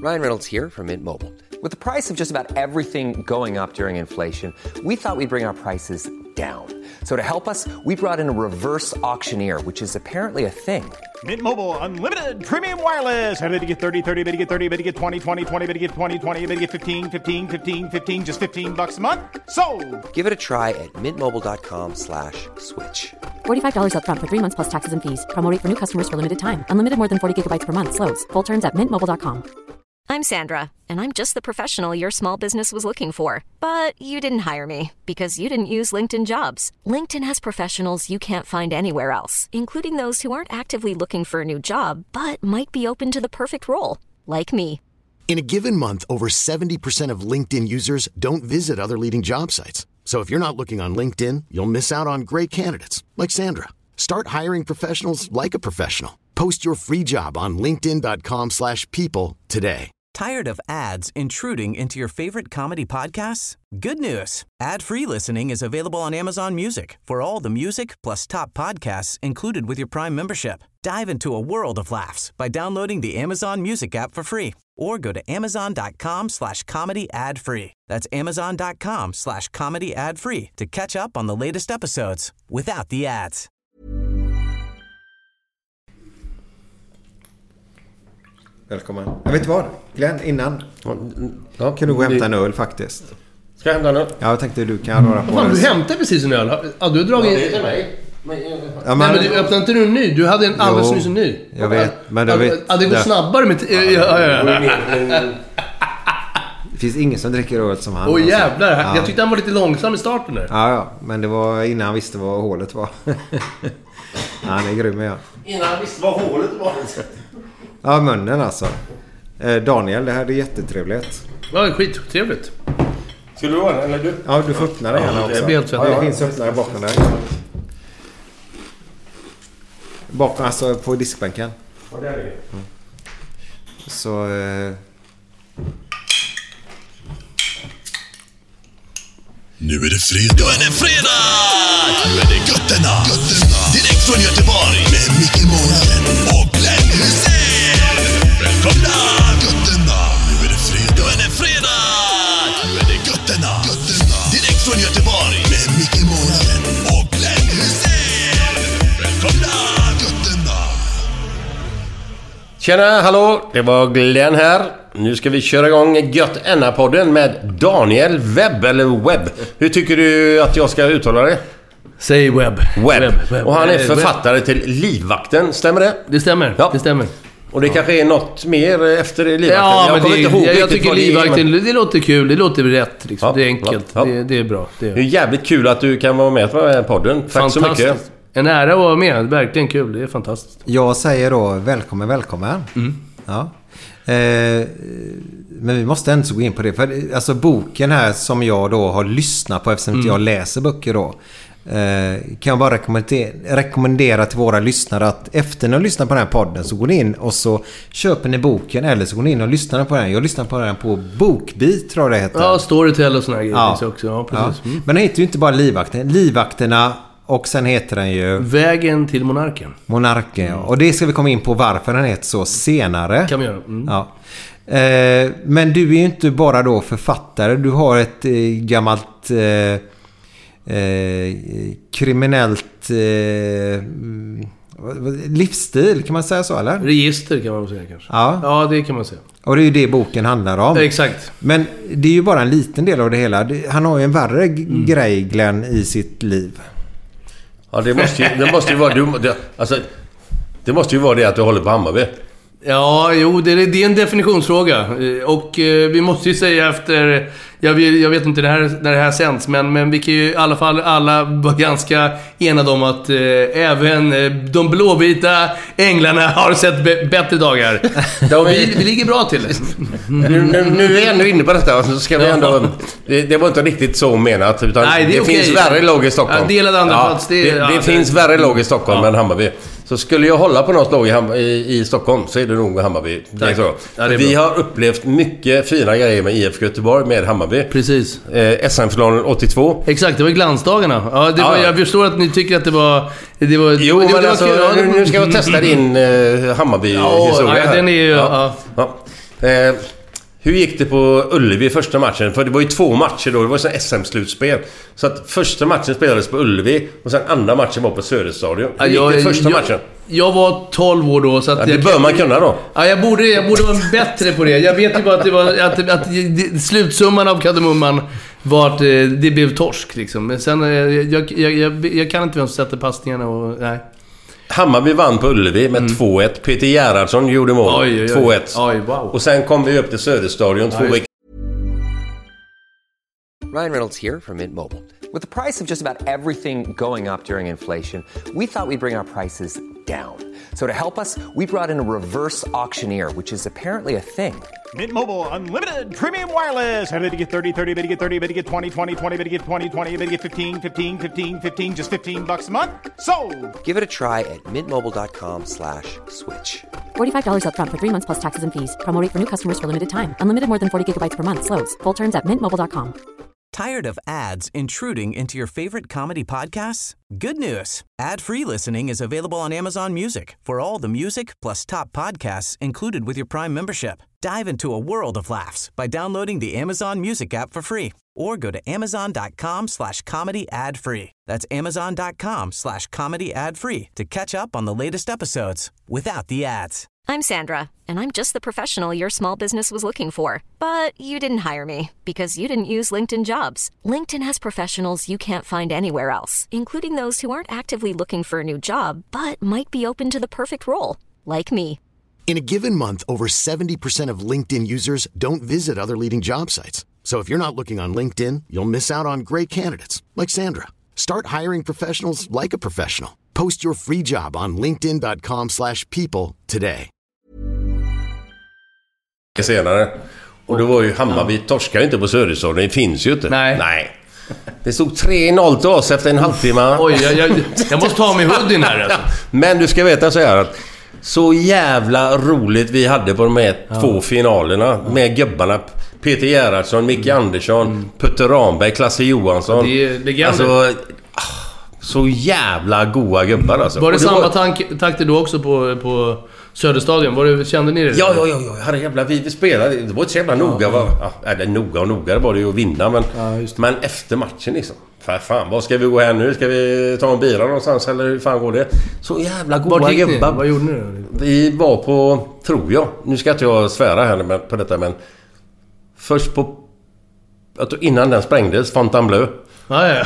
Ryan Reynolds here from Mint Mobile. With the price of just about everything going up during inflation, we thought we'd bring our prices down. So to help us, we brought in a reverse auctioneer, which is apparently a thing. Mint Mobile Unlimited Premium Wireless. How to get 30, 30, bit to get 30, bit to get 20, 20, 20, bit to get 20, 20, bit to get 15, 15, 15, 15, just $15 a month? Sold! Give it a try at mintmobile.com/switch. $45 up front for 3 months plus taxes and fees. Promo rate for new customers for limited time. Unlimited more than 40 gigabytes per month. Slows full terms at mintmobile.com. I'm Sandra, and I'm just the professional your small business was looking for. But you didn't hire me because you didn't use LinkedIn Jobs. LinkedIn has professionals you can't find anywhere else, including those who aren't actively looking for a new job, but might be open to the perfect role, like me. In a given month, over 70% of LinkedIn users don't visit other leading job sites. So if you're not looking on LinkedIn, you'll miss out on great candidates like Sandra. Start hiring professionals like a professional. Post your free job on linkedin.com/people today. Tired of ads intruding into your favorite comedy podcasts? Good news. Ad-free listening is available on Amazon Music for all the music plus top podcasts included with your Prime membership. Dive into a world of laughs by downloading the Amazon Music app for free or go to amazon.com/comedy ad-free. That's amazon.com/comedy ad-free to catch up on the latest episodes without the ads. Välkommen. Jag vet vad, Glenn, innan kan du gå och hämta en öl faktiskt. Ska jag hämta en öl? Ja, jag tänkte du kan röra på fan, det. du hämtade precis en öl. Ja, du har dragit... Ja, det är till mig. Ja, Nej, men du öppnade inte du en ny? Du hade en alldeles nyss en ny. Jag vet, men det vet... Ja, det går snabbare med... Det finns ingen som dricker öl som han. Åh jävlar, Ja. Jag tyckte han var lite långsam i starten där. Ja, men det var innan han visste vad hålet var. Han är grym, ja. Innan han visste vad hålet var. Ja, munnen alltså. Daniel, det här är jättetrevligt. Ja, skittrevligt. Skulle du ha den, eller du? Ja, du får öppna det gärna också. Det blir helt fett. Ja, det finns öppnare bakom där. Bakom, alltså på diskbänken. Ja, det är det. Så... Nu är det fredag. Nu är det fredag! Nu är det Götterna. Direkt från Göteborg. Med Micke Månaden och Glenn Hussein. Välkomna! Götterna. Nu är det fredag. Nu är det fredag! Nu är det Götterna. Direkt från Göteborg. Med Micke Månaden och Glenn Hussein. Välkomna! Götterna. Tjena, hallå! Det var Glenn här. Nu ska vi köra igång Götterna-podden med Daniel Webb, eller Webb. Hur tycker du att jag ska uttala det? Säg Webb. Webb. Och han är författare till Livvakten, stämmer det? Det stämmer, ja. Det stämmer. Och det kanske är något mer efter Livvakten. Ja, jag kommer inte ihåg jag tycker Livvakten, det låter kul, det låter rätt liksom. Ja, det är enkelt, ja. det är bra. Det är jävligt kul att du kan vara med på den här podden. Tack så mycket. En ära att vara med, verkligen kul, det är fantastiskt. Jag säger då välkommen. Ja. Men vi måste ändå gå in på det. För alltså boken här som jag då har lyssnat på, eftersom inte jag läser böcker då, kan jag bara rekommendera till våra lyssnare att efter när ni lyssnar på den här podden så går ni in och så köper ni boken, eller så går ni in och lyssnar på den. Jag lyssnar på den på Bokbit, tror jag det heter. Ja, Storytel och såna här grejer ja. också. Ja, precis. Ja. Men den heter ju inte bara Livvakterna. Och sen heter den ju... Vägen till monarken. Monarken, ja. Och det ska vi komma in på varför den heter så senare. Kan vi göra. Ja. Men du är ju inte bara då författare. Du har ett gammalt kriminellt livsstil, kan man säga så, eller? Register kan man säga kanske. Ja. Ja, det kan man säga. Och det är ju det boken handlar om. Exakt. Men det är ju bara en liten del av det hela. Han har ju en värre grej, Glenn, i sitt liv. Ja, det måste ju vara det måste ju vara det att du håller på Hammarby. Ja, jo, det är en definitionsfråga. Och vi måste ju säga efter... Jag vet inte när det här sänds, men vi kan ju i alla fall alla vara ganska enade om att även de blåvita änglarna har sett bättre dagar. Vi ligger bra till. Nu är vi ändå inne på detta, så ska vi ändå... Det var inte riktigt så menat, utan nej, det finns värre lag i Stockholm. Ja, delad andra plats. Det finns värre lag i Stockholm än Hammarby. Så skulle jag hålla på något lag i Stockholm så är det nog Hammarby. Ja, vi har upplevt mycket fina grejer med IFK Göteborg med Hammarby. Precis. SM-finalen 82. Exakt, det var glansdagarna. Ja, jag förstår att ni tycker att det var jo, men alltså, nu ska jag testa din Hammarby-historia. Ja, den är ju... Hur gick det på Ullevi första matchen? För det var ju 2 matcher då. Det var ju sån SM-slutspel. Så att första matchen spelades på Ullevi. Och sen andra matchen var på Söderstadion. Hur gick det första matchen? Jag var 12 år då. Så att det bör man kunna då. Ja, jag borde vara bättre på det. Jag vet ju bara att det var att slutsumman av kardemumman var att det blev torsk liksom. Men sen jag kan inte vem som sätter passningarna och nej. Hammarby vann på Ullevi med 2-1. Peter Gerhardsson gjorde mål. 2-1. Oj, wow. Och sen kom vi upp till Söderstadion 2 veckor. Ryan Reynolds here from Mint Mobile. With the price of just about everything going up during inflation, we thought we'd bring our prices down. So to help us, we brought in a reverse auctioneer, which is apparently a thing. Mint Mobile Unlimited Premium Wireless. How to get 30, 30, how to get 30, how to get 20, 20, 20, how to get 20, 20, how to get 15, 15, 15, 15, just $15 a month? Sold! Give it a try at mintmobile.com/switch. $45 up front for 3 months plus taxes and fees. Promo rate for new customers for limited time. Unlimited more than 40 gigabytes per month. Slows full terms at mintmobile.com. Tired of ads intruding into your favorite comedy podcasts? Good news. Ad-free listening is available on Amazon Music for all the music plus top podcasts included with your Prime membership. Dive into a world of laughs by downloading the Amazon Music app for free or go to amazon.com/comedy ad-free. That's amazon.com/comedy ad-free to catch up on the latest episodes without the ads. I'm Sandra, and I'm just the professional your small business was looking for. But you didn't hire me because you didn't use LinkedIn Jobs. LinkedIn has professionals you can't find anywhere else, including those who aren't actively looking for a new job, but might be open to the perfect role, like me. In a given month, over 70% of LinkedIn users don't visit other leading job sites. So if you're not looking on LinkedIn, you'll miss out on great candidates like Sandra. Start hiring professionals like a professional. Post your free job on linkedin.com/people today. Senare. Och då var ju Hammarby torskar inte på Söderstadion. Det finns ju inte. Nej. Det stod 3-0 till oss efter en halvtimme. Oj, jag måste ta mig hoodien här alltså. Men du ska veta så här att så jävla roligt vi hade på de här 2 finalerna med gubbarna. Peter Gerhardsson, Micke Andersson, Putte Ramberg, Klasse Johansson. Det är legender. Alltså, så jävla goa gubbar alltså. Var det samma takter då också på Söderstadion? Kände ni det? Ja. Herre jävla, vi spelade. Det var inte så jävla noga. Noga var det ju att vinna. Men efter matchen liksom. Fan, vad ska vi gå här nu? Ska vi ta en bira någonstans? Eller hur fan går det? Så jävla goda gubbar. Vad gjorde ni då? Vi var på, tror jag. Nu ska inte jag svära här på detta, men först på, innan den sprängdes, Fontainebleau. Ja.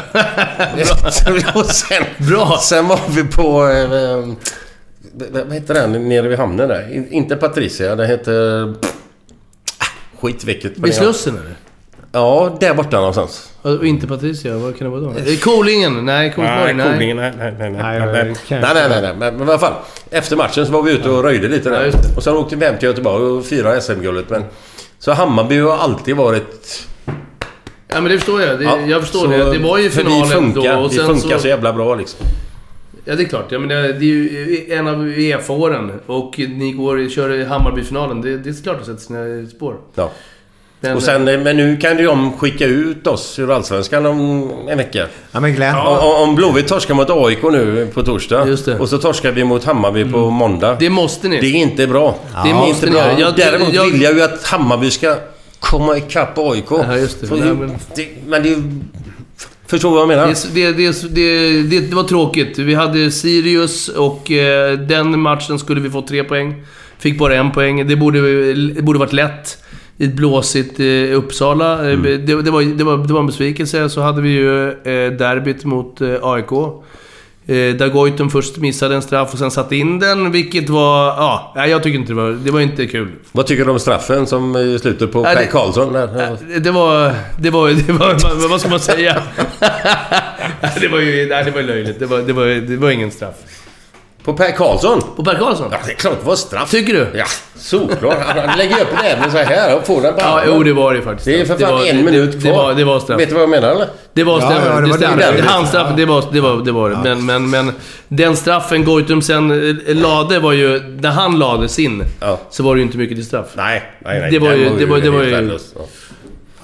Bra. Sen var vi på vad heter den nere vid hamnen där? Inte Patricia, det heter skit vilket. Vid Slussen eller? Ja, där borta någonstans. Och inte Patricia, vad kan det vara då? Kolingen? Nej, Kolingen, nej. Men i alla fall, efter matchen så var vi ute och röjde lite där. Och sen åkte vi hem till Göteborg och 4 SM-guldet. Men så Hammarby har alltid varit... Ja, men det förstår jag. Jag förstår det. Det var ju finalen då. Och sen funkar så jävla bra liksom. Ja, det är klart. Ja, men det är ju en av EF-åren. Och ni kör Hammarby-finalen. Det är klart att sätta sina spår. Ja. Men nu kan de skicka ut oss ur Allsvenskan om en vecka. Ja, men Glenn. Om Blåvitt torskar mot AIK nu på torsdag. Just det. Och så torskar vi mot Hammarby på måndag. Det måste ni. Det är inte bra. Ja, det måste ni. Däremot vill jag ju att Hammarby ska komma ikapp AIK. Ja, just det. Men det är... Förstår vad jag menar? Det var tråkigt. Vi hade Sirius och den matchen skulle vi få 3 poäng. Fick bara 1 poäng. Det borde varit lätt. I ett blåsigt Uppsala. Det var en besvikelse. Så hade vi ju derbyt mot AIK. Där Goitom först missade en straff och sen satte in den. Vilket var... Ja, jag tycker inte det var inte kul. Vad tycker du om straffen som slutar på Per Karlsson? Det var... Vad ska man säga? Det var löjligt. Det var ingen straff. På Per Karlsson? På Per Karlsson? Ja, det är klart det var straff. Tycker du? Ja, såklart. Han lägger upp näven så här och får den på armen. Ja, jo, det var det faktiskt. Det är för fan 1 minut kvar. Det var straff. Vet du vad jag menar, eller? Det var straff. Ja, det var handstraff, det var det. Ja. Men den straffen Goitom sen lade var ju... När han lade sin så var det ju inte mycket till straff. Nej. Det var ju...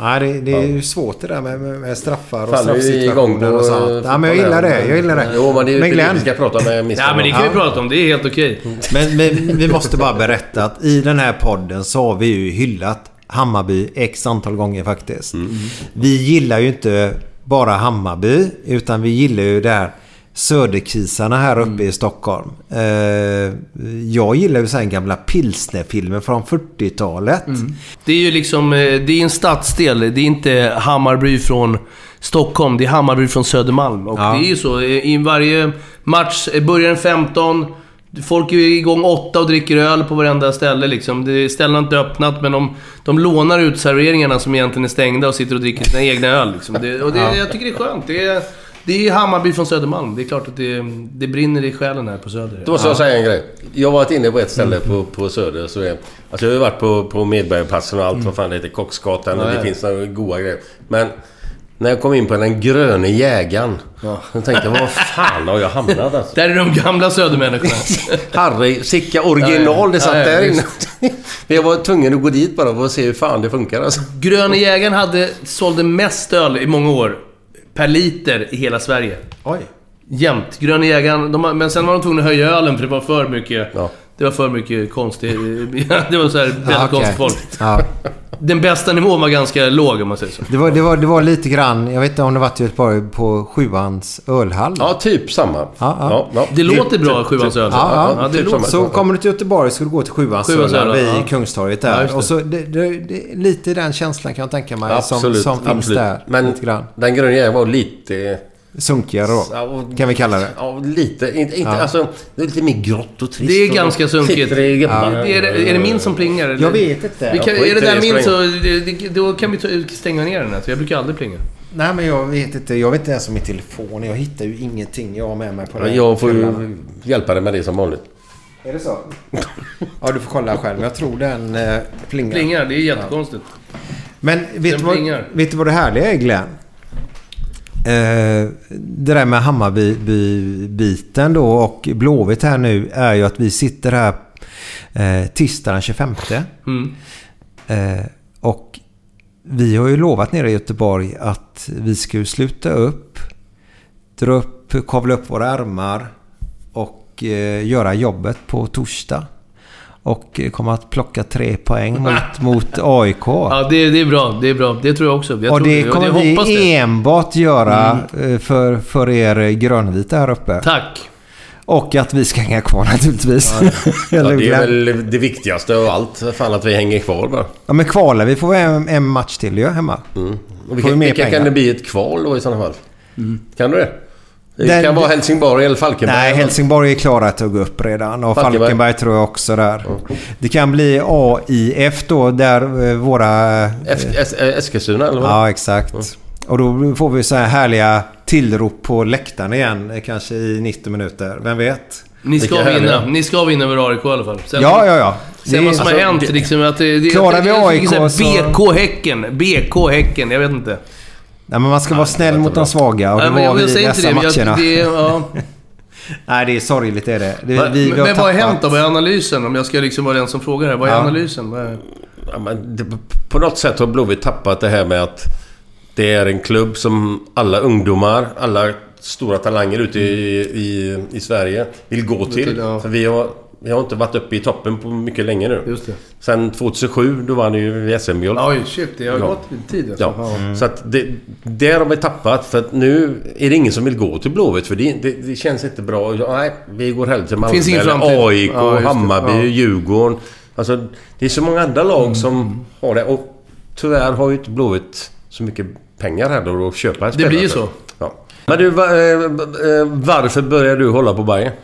Nej, det är ju svårt det där med straffar och Fan, straffsituationer och sånt. Ja, men jag gillar det. Jo, men det är ju vi ska prata med Mr. Ja, men det kan vi prata om. Det är helt okej. Men vi måste bara berätta att i den här podden så har vi ju hyllat Hammarby x antal gånger faktiskt. Vi gillar ju inte bara Hammarby, utan vi gillar ju det här söderkisarna här uppe i Stockholm. Jag gillar ju sen gamla pilsnerfilmer från 40-talet. Det är ju liksom, det är en stadsdel. Det är inte Hammarby från Stockholm, det är Hammarby från Södermalm. Och det är ju så, i varje match börjar 15, folk är igång 8 och dricker öl på varenda ställe liksom. Ställena är inte öppnat, men de lånar ut serveringarna som egentligen är stängda och sitter och dricker sina egna öl liksom. Jag tycker det är skönt. Det är Hammarby från Södermalm. Det är klart att det brinner i själen här på Söder. Då måste jag säga en grej. Jag har varit inne på ett ställe på Söder. Så alltså jag har ju varit på Medborgarplatsen och allt. Vad fan det heter, Kocksgatan. Och det finns några goda grejer. Men när jag kom in på den gröna jägaren, så tänkte jag, vad fan har jag hamnat alltså? Där är de gamla södermänniskorna. Harry, Sicka original, det satt där inne. Jag var tvungen att gå dit bara för att se hur fan det funkar alltså. Gröna jägaren sålde mest öl i många år per liter i hela Sverige. Oj. Jämt. Gröna jägaren, men sen var de tvungna att höja ölen för det var för mycket. Ja. Det var för mycket konstigt. Det var så här väldigt konstigt folk. Ja. Den bästa nivån var ganska låg om man säger så. Det var lite grann, jag vet inte om det var till på Sjuans ölhall. Ja, typ samma. Ja. Det låter bra, Sjuans ölhall. Ja, det låter. Så kommer du till Göteborg så ska du gå till Sjuans ölhall vid Kungstorget där. Och så det lite den känslan kan jag tänka mig som finns där. Men den gröna jägaren var lite sunkigare då, kan vi kalla det. Ja, lite. Inte alltså, det är lite mer grått och trist. Det är ganska sunkigt. Är det min som plingar? Eller? Jag vet inte. Är det där min så då kan vi stänga ner den här. Jag brukar aldrig plinga. Nej, men jag vet inte. Jag vet inte ens om min telefon. Jag hittar ju ingenting jag har med mig på det. Jag får ju hjälpa dig med det som vanligt. Är det så? Ja, du får kolla själv. Jag tror den plingar. Plingar, det är jättekonstigt. Men vet du vad det härliga är, Glenn? Det där med Hammarby-biten då och Blåvitt här nu är ju att vi sitter här tisdag den 25. Och vi har ju lovat nere i Göteborg att vi ska sluta upp, kavla upp våra ärmar och göra jobbet på torsdag. Och kommer att plocka 3 poäng mot AIK. Ja, det är bra. Det är bra. Det tror jag också. Det kommer vi enbart göra för er grönvita här uppe. Tack. Och att vi ska hänga kvar naturligtvis. Ja, det är väl det viktigaste av allt. Fan att vi hänger kvar bara. Ja, men kvalar. Vi får en match till ju hemma. Och vilka kan det bli ett kval då i sådana fall? Kan du det? Det kan vara Helsingborg eller Falkenberg. Nej, Helsingborg är klara att gå upp redan. Och Falkenberg tror jag också där. Det kan bli AIF då, där våra... Eskilstuna eller vad? Ja, exakt. Och då får vi så här härliga tillrop på läktaren igen. Kanske i 90 minuter. Vem vet? Ni ska vinna över AIK i alla fall. Sen, ja. Sen vad som har hänt liksom, att klarar vi AIK så... BK Häcken, jag vet inte. Nej, men man ska vara snäll mot de svaga. Och det var vi i dessa matcherna. Nej, det är sorgligt är det. Men vad har hänt då? Vad är analysen? Om jag ska liksom vara den som frågar här. Vad är analysen? Ja, men på något sätt har Blåvitt tappat det här med att det är en klubb som alla ungdomar, alla stora talanger ute i Sverige vill gå till. För vi har inte varit uppe i toppen på mycket länge nu. Just det. Sen 2007, då var ni ju SM-guld. Oj, shit, det har gått tid. Alltså. Ja. Så att det har vi tappat. För att nu är det ingen som vill gå till Blåvitt. För det känns inte bra. Nej, vi går hellre till Malmö eller AIK, Hammarby, Djurgården. Alltså, det är så många andra lag som har det. Och tyvärr har ju inte Blåvitt så mycket pengar här då att köpa ett spelare. Det blir ju så. Ja. Men du, varför börjar du hålla på Bayern?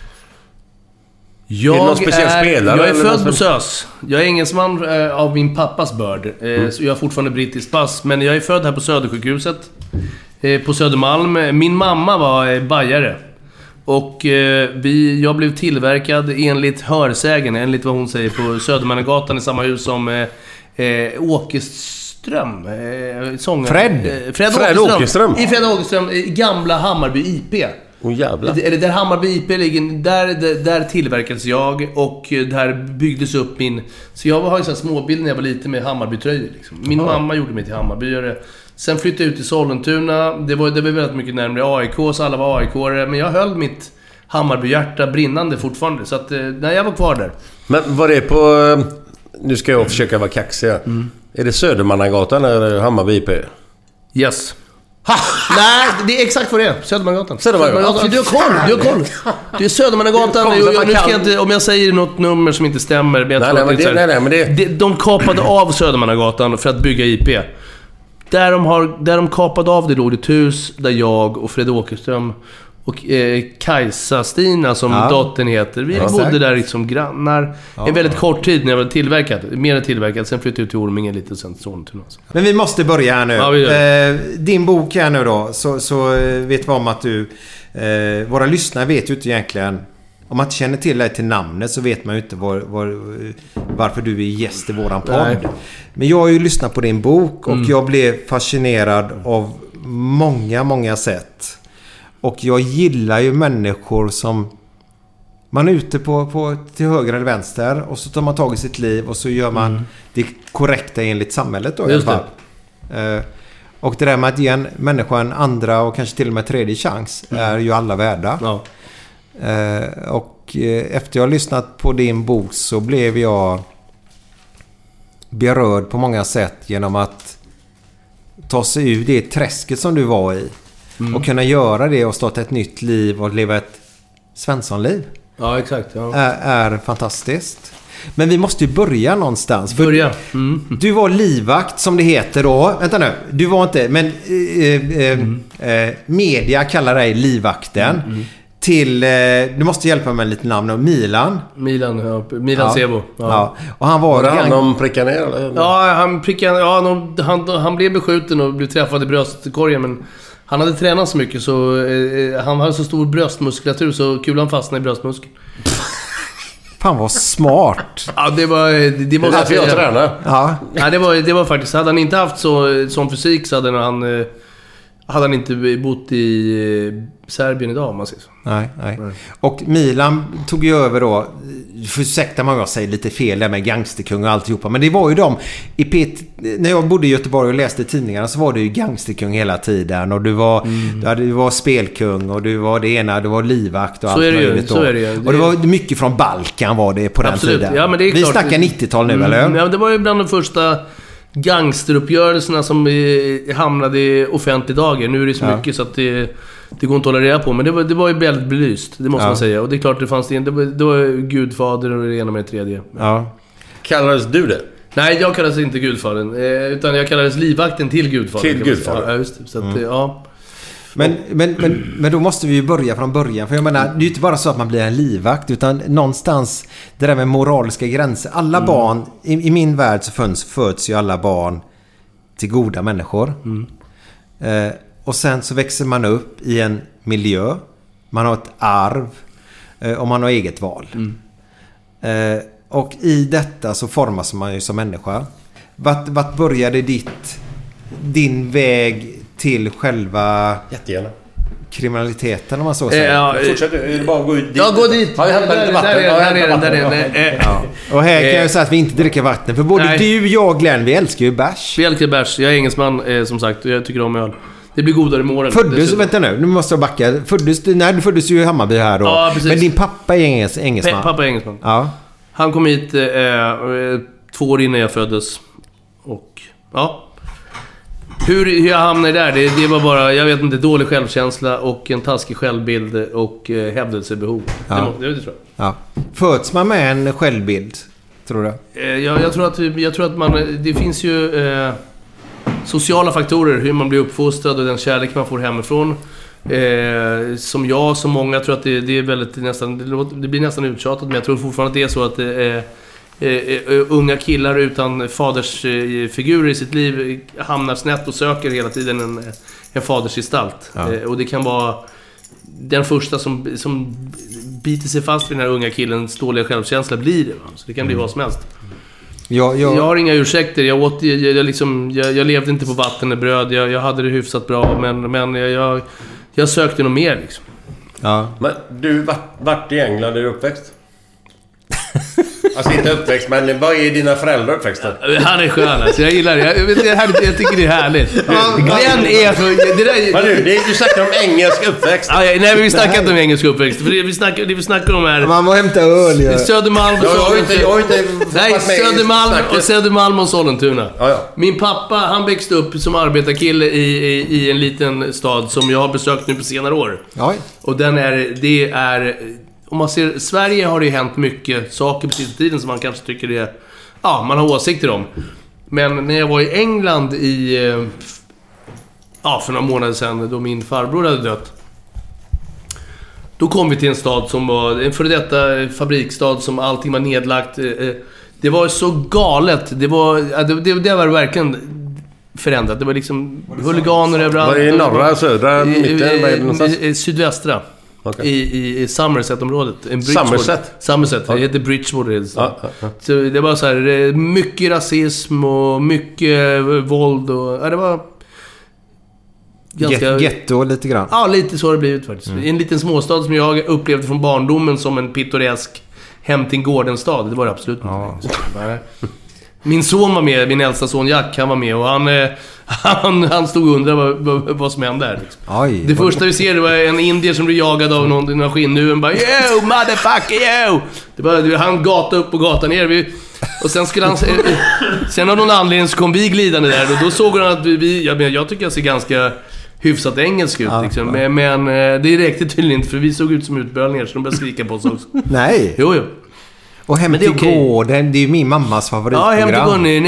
Jag är född på SÖS. Jag är engelsman av min pappas börd. Så jag har fortfarande brittiskt pass. Men jag är född här på Södersjukhuset. På Södermalm. Min mamma var bajare. Och jag blev tillverkad enligt hörsägen, enligt vad hon säger, på Södermannagatan i samma hus som Åkerström. Fred Åkerström. I Fred Åkerström. Gamla Hammarby IP. Jävlar. Eller där Hammarby IP ligger, där tillverkades jag och där byggdes upp min... Så jag har ju så här småbilder när jag var liten med Hammarby-tröjor liksom. Min mamma gjorde mig till Hammarbyare. Sen flyttade jag ut till Sollentuna. Det var väldigt mycket närmare AIK, så alla var AIK-are. Men jag höll mitt Hammarby-hjärta brinnande fortfarande. Så att, nej, jag var kvar där. Men var det på... Nu ska jag försöka vara kaxig. Är det Södermannagatan eller Hammarby IP? Yes. Nej, det är exakt vad det är. Södermannagatan. Du har koll. Det är Södermannagatan. Nu ska jag inte, om jag säger något nummer som inte stämmer. Men de kapade av Södermannagatan för att bygga IP. Där de kapade av det låg ett hus där jag och Fred Åkerström och Kajsa Stina som dottern heter. Vi bodde där liksom grannar en väldigt kort tid när jag var tillverkat. Sen flyttade jag ut till Orminge lite och sen till Sollentuna. Men vi måste börja här nu. Ja, din bok här nu då. Så vet vi om att du... våra lyssnare vet ju inte egentligen... Om man inte känner till dig till namnet så vet man ju inte varför du är gäst i våran podd. Nej. Men jag har ju lyssnat på din bok och jag blev fascinerad av många sätt. Och jag gillar ju människor som... Man är ute på till höger eller vänster och så tar man tag i sitt liv och så gör man det korrekta enligt samhället då i alla fall. Och det där med att ge en människa en andra och kanske till och med tredje chans är ju alla värda. Ja. Och efter jag har lyssnat på din bok så blev jag berörd på många sätt genom att ta sig ur det träsket som du var i och kunna göra det och starta ett nytt liv och leva ett Svenssonliv. Ja, exakt. Ja. Är fantastiskt. Men vi måste ju börja någonstans. Du var livvakt som det heter då. Vänta nu, du var inte... Men media kallar dig livvakten. Till, du måste hjälpa mig lite namn. Milan Sebo. Ja. Och han var han prickade ner eller? Ja, han blev beskjuten och blev träffad i bröstkorgen, men han hade tränat så mycket så han hade så stor bröstmuskulatur så kulan fastnade i bröstmuskeln. Fan vad smart. Ja, det var därför jag tränade. Ja, det var faktiskt, hade han inte haft sån fysik så hade han inte bott i Serbien idag om man säger så. Nej. Och Milan tog ju över då, ursäkta mig om jag säger lite fel där med gangsterkung och alltihopa, men det var ju de när jag bodde i Göteborg och läste tidningarna så var det ju gangsterkung hela tiden och du var spelkung och du var det ena, du var livvakt och så allt möjligt då. Och det var mycket från Balkan var det på den tiden. Ja, men det är vi snackar 90-tal nu, eller? Ja, det var ju bland de första gangsteruppgörelserna som hamnade i offentlig dagar. Nu är det så mycket så att det går inte att hålla reda på. Men det var ju väldigt belyst, det måste man säga. Och det är klart det fanns det var Gudfader och det ena med det tredje. Ja. Kallades du det? Nej, jag kallades inte Gudfadern, utan jag kallades livvakten till Gudfadern. Till Gudfadern? Ja, just det. Så att, ja. Men då måste vi ju börja från början. För jag menar, det är ju inte bara så att man blir en livvakt, utan någonstans det där med moraliska gränser. Alla barn, i min värld så föds ju alla barn till goda människor. Och sen så växer man upp i en miljö. Man har ett arv och man har eget val. Och i detta så formas man ju som människa. Vart började din väg till själva kriminaliteten, om man så säger? Fortsätt, är det bara att gå ut dit? Ja, gå dit. Ja, jag hämtar lite vatten. Där är ja. Och här kan jag säga att vi inte dricker vatten. För både du, jag och Glenn, vi älskar ju bärs. Vi älskar bärs. Jag är engelsman, som sagt. Och jag tycker om öl. Det blir godare imorgon. Vänta nu måste jag backa. Du föddes ju i Hammarby här då. Ja, precis. Men din pappa är engelsman. Pappa är engelsman. Ja. Han kom hit 2 år innan jag föddes. Och ja. Hur jag hamnade där, det var bara, jag vet inte, dålig självkänsla och en taskig självbild och hävdelsebehov. Ja. Det tror jag. Ja. Föds man med en självbild, tror du? Jag tror att man, det finns ju sociala faktorer, hur man blir uppfostrad och den kärlek man får hemifrån. Som många tror att det är väldigt det blir nästan uttjatat, men jag tror fortfarande att det är så att unga killar utan fadersfigurer i sitt liv hamnar snett och söker hela tiden en fadersgestalt. Och det kan vara den första som biter sig fast vid den här unga killens dåliga självkänsla blir det. Så det kan bli vad som helst. Jag har inga ursäkter. Jag levde inte på vatten och bröd. Jag hade det hyfsat bra, men jag sökte nog mer liksom. Ja. Men du, vart i England är du uppväxt? Alltså inte uppväxt, men vad är dina föräldrar uppväxta? Han är skön alltså. Jag gillar det. Jag tycker det är härligt. Glenn är så... Du snackar om engelsk uppväxt. Nej, vi snackar inte om engelsk uppväxt. För det vi snackar om är... Man må hämta öl, ja. Södermalm och Södermalm och Sollentuna. Ja. Min pappa, han växte upp som arbetarkille i en liten stad som jag har besökt nu på senare år. Oj. Och det är... Om man ser, Sverige har det ju hänt mycket saker på sista tiden som man kanske tycker det är... Ja, man har åsikter om. Men när jag var i England för några månader sedan, då min farbror hade dött. Då kom vi till en stad som var en före detta fabriksstad som allting var nedlagt. Det var så galet. Det var verkligen förändrat. Det var liksom huliganer överallt. Var det i norra, södra, mitten? Sydvästra. Okay. I Somerset-området. Somerset? Det heter Bridgewater. Så det var så här mycket rasism och mycket våld och det var ganska... Getto lite grann. Ja, lite så har det blivit faktiskt. En liten småstad som jag upplevde från barndomen som en pittoresk hem till Gårdenstad. Det var det absolut inte. Min son var med, min äldsta son Jack, han var med och han stod och undrade vad som hände där. Oj, det första vi ser, det var en indier som blev jagad av någon skinnuen. Bara, yo, motherfucker, yo! Det var, han gata upp och gata ner. Och sen skulle han... Sen av någon anledning så kom vi glidande där. Och då såg han att jag tycker jag ser ganska hyfsat engelsk ut. Liksom. Men det räckte tydligen inte, för vi såg ut som utbölningar, så de började skrika på oss också. Nej. Jo. Och Hem till Gården, det är ju min mammas favoritprogram. Ja, Hem till Gården.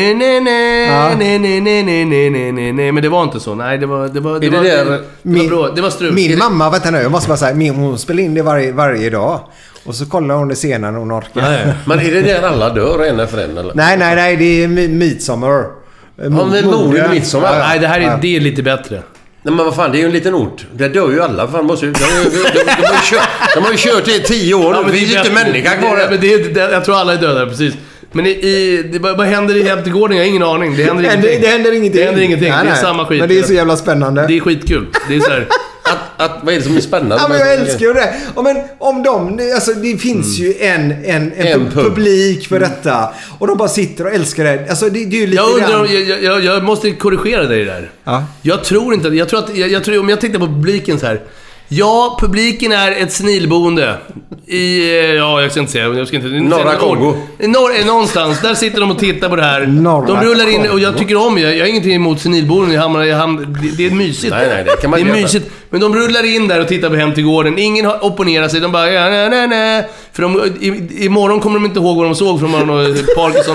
Nej, men det var inte så. Nej, det var bra. Det var strul. Min mamma, vänta nu, jag måste bara säga, hon spelar in det varje dag. Och så kollar hon det senare när hon orkar. Nej. Men är det där alla dör en efter en, eller? Nej, det är Midsommar. Ja, men morden Midsommar. Nej, det är lite bättre. Nej, men vad fan, det är ju en liten ort. Där dör ju alla. Fan, de har ju kört i 10 år. Ja, det finns ju inte människa kvar. Jag tror alla är döda, precis. Men vad händer i Hem till Gården? Jag har ingen aning. Det händer ingenting. Nej. Det är samma skit. Men det är så jävla spännande. Det är skitkul. Det är så här... Vad är det som är spännande? Ja, men jag älskar ju det. Men om de... Alltså, det finns ju en publik för detta. Och de bara sitter och älskar det. Alltså, det är ju lite... Jag måste korrigera dig där. Ja. Jag tror inte... Jag tror om jag tittar på publiken så här... Ja, publiken är ett senilboende jag ska inte säga. Norra Kongo. Någonstans. Där sitter de och tittar på det här. De rullar in och jag tycker om jag har ingenting emot senilboende. Det är mysigt. Nej, det kan man det är mysigt. Men de rullar in där och tittar på Hem till Gården. Ingen har opponerat sig. De bara nej. För imorgon kommer de inte ihåg vad de såg från Parkinson.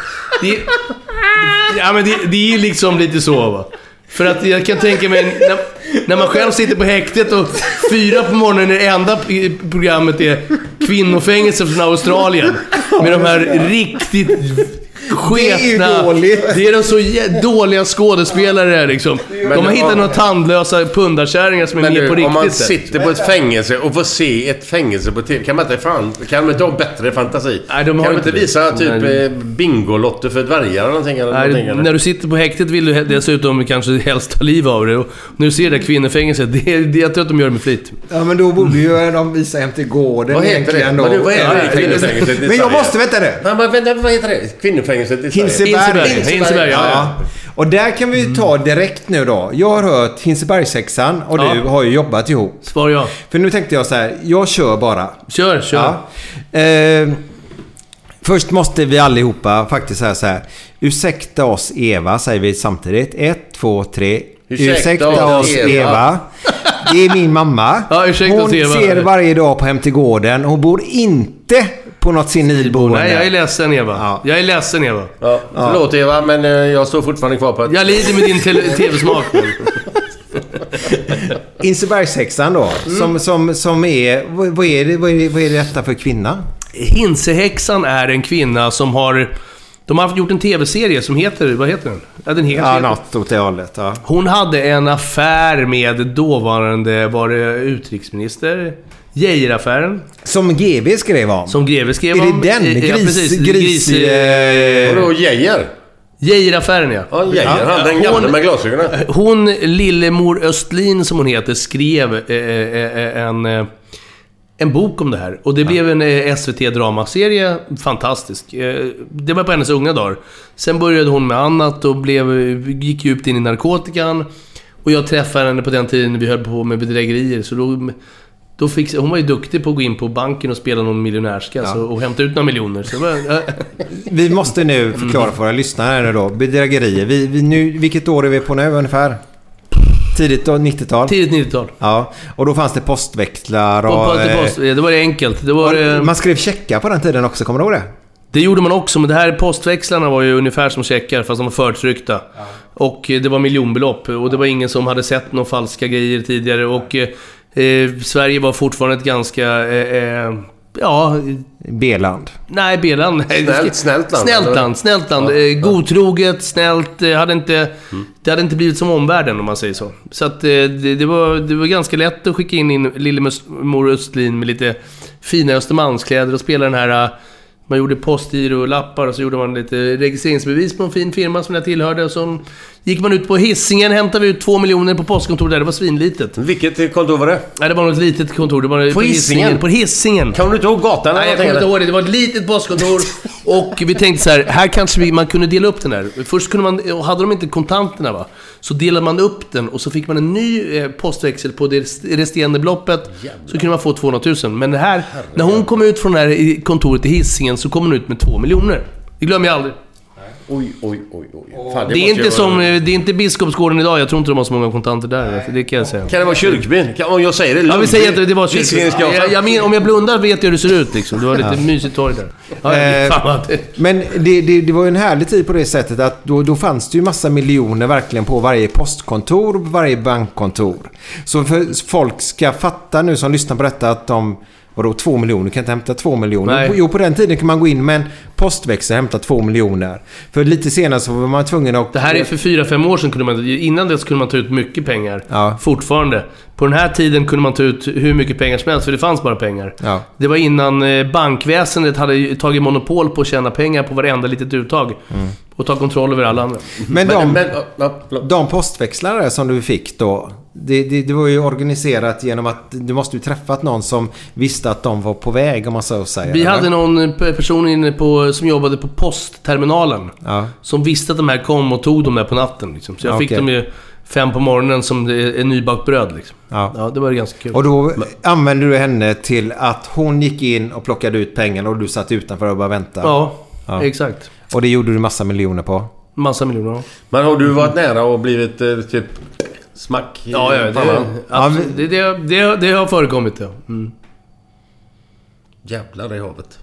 Det är liksom lite så, va. För att jag kan tänka mig när man själv sitter på häktet och 4 på morgonen är det enda programmet är kvinnofängelse från Australien med de här riktigt sketna, det är de så dåliga skådespelare liksom. De har hittat några tandlösa pundarkärringar som är med på riktigt. Om man sitter på ett fängelse och får se ett fängelse på TV, kan man inte ha bättre fantasi? Nej, kan man inte visa typ bingolotter för dvärgar eller någonting? Nej, när du sitter på häktet vill du dessutom kanske helst ta liv av det. Och när du ser det kvinnofängelset, jag tror att de gör det med flit. Ja, men då borde ju de visa Hem till Gården. Vad heter det? Vad är det? Men jag måste veta det. Vad heter det? Kvinnofängelset i Hinseberg, ja. Och där kan vi ta direkt nu då. Jag har hört Hinsebergshäxan och du har ju jobbat ihop. Svar ja. För nu tänkte jag så här, jag kör bara. Kör. Ja. Först måste vi allihopa faktiskt säga så här. Ursäkta oss Eva, säger vi samtidigt. 1, 2, 3. Ursäkta oss Eva. Det är min mamma. Ja, hon ser varje dag på Hem till Gården. Hon bor inte på något senilboende. Nej, jag är ledsen Eva. Ja, förlåt Eva, men jag står fortfarande kvar på att... Jag lider med din tv-smak. Hinsebergshäxan då, som är... Vad är detta för kvinna? Hinsehäxan är en kvinna som har... De har gjort en tv-serie som heter... Vad heter den? Ja, den heter... något åt det hållet, ja. Hon hade en affär med dåvarande... Var det utrikesminister... Geijeraffären. Som GV skrev om. Är det den? Gris... Vadå, Geijer? Geijeraffären, ja. Ja, Geijer. Han den gamla med glasögonen. Hon, Lillemor Östlin som hon heter, skrev en... en bok om det här. Och det blev en SVT-dramaserie, fantastisk. Det var på hennes unga dagar. Sen började hon med annat och gick djupt in i narkotikan. Och jag träffade henne på den tiden när vi höll på med bedrägerier. Så då hon var ju duktig på att gå in på banken och spela någon miljonärskass och hämta ut några miljoner. Så Vi måste nu förklara för våra lyssnare nu då. Bedrägerier. Vilket år är vi på nu ungefär? Tidigt 90-tal? Tidigt 90-tal. Ja, och då fanns det postväxlar och... Det var det enkelt. Man skrev checkar på den tiden också, kommer du ihåg det? Det gjorde man också, men det här postväxlarna var ju ungefär som checkar, fast de var förtryckta. Ja. Och det var miljonbelopp, och det var ingen som hade sett några falska grejer tidigare. Och Sverige var fortfarande ett ganska... B-land. Nej, B-land. Snällt land. Ja. Godtroget, snällt. Det hade inte blivit som omvärlden, om man säger så. Så att det var ganska lätt att skicka in Lillemor Östlin med lite fina Östermalmskläder och spela den här... Man gjorde postgiro och lappar, och så gjorde man lite registreringsbevis på en fin firma som jag tillhörde. Och så gick man ut på Hisingen, hämtade vi ut 2 miljoner på postkontor där. Det var svinlitet. Vilket kontor var det? Nej, det var något litet kontor. Det var på Hisingen? På Hisingen. Kan du inte ihåg gatan? Nej, jag kommer inte ihåg det. Det var ett litet postkontor. Och vi tänkte så här kanske man kunde dela upp den här. Först kunde man, hade de inte kontanterna va, så delade man upp den och så fick man en ny postväxel på det resterande beloppet. Så kunde man få 200 000. Men det här, när hon kom ut från det här kontoret i Hisingen, så kom hon ut med 2 miljoner. Det glömmer jag aldrig. Oj. Fan, det är inte Biskopsgården idag. Jag tror inte de har så många kontanter där. Det kan jag säga. Kan det vara Kyrkbyn? Om jag säger det, ja, vi säger att det var Kyrkbyn. Om jag blundar vet jag hur det ser ut liksom. Det var lite mysigt torg där. Men det var ju en härlig tid på det sättet att då fanns det ju massa miljoner verkligen på varje postkontor, på varje bankkontor. Så för folk ska fatta nu som lyssnar på detta att de... Vadå 2 miljoner? Kan inte hämta 2 miljoner? Nej. Jo, på den tiden kan man gå in med en postväxel och hämta 2 miljoner. För lite senare så var man tvungen att... Det här är för 4-5 år sedan. Innan det kunde man ta ut mycket pengar. Ja. Fortfarande. På den här tiden kunde man ta ut hur mycket pengar som helst, för det fanns bara pengar. Ja. Det var innan bankväsendet hade tagit monopol på att tjäna pengar på varenda litet uttag. Och ta kontroll över alla andra. Men de postväxlare som du fick då, det var ju organiserat genom att du måste ju träffat någon som visste att de var på väg, om man så säger. Vi hade någon person inne som jobbade på postterminalen, som visste att de här kom och tog dem där på natten liksom. Så jag fick dem ju 5 på morgonen som en nybakt bröd liksom. Ja, det var ganska kul. Och då använde du henne till att hon gick in och plockade ut pengarna och du satt utanför och bara väntade. Ja, exakt. Och det gjorde du massa miljoner på? Massa miljoner, ja. Men har du varit nära och blivit typ smack? Det har förekommit, ja. Jävlar i havet.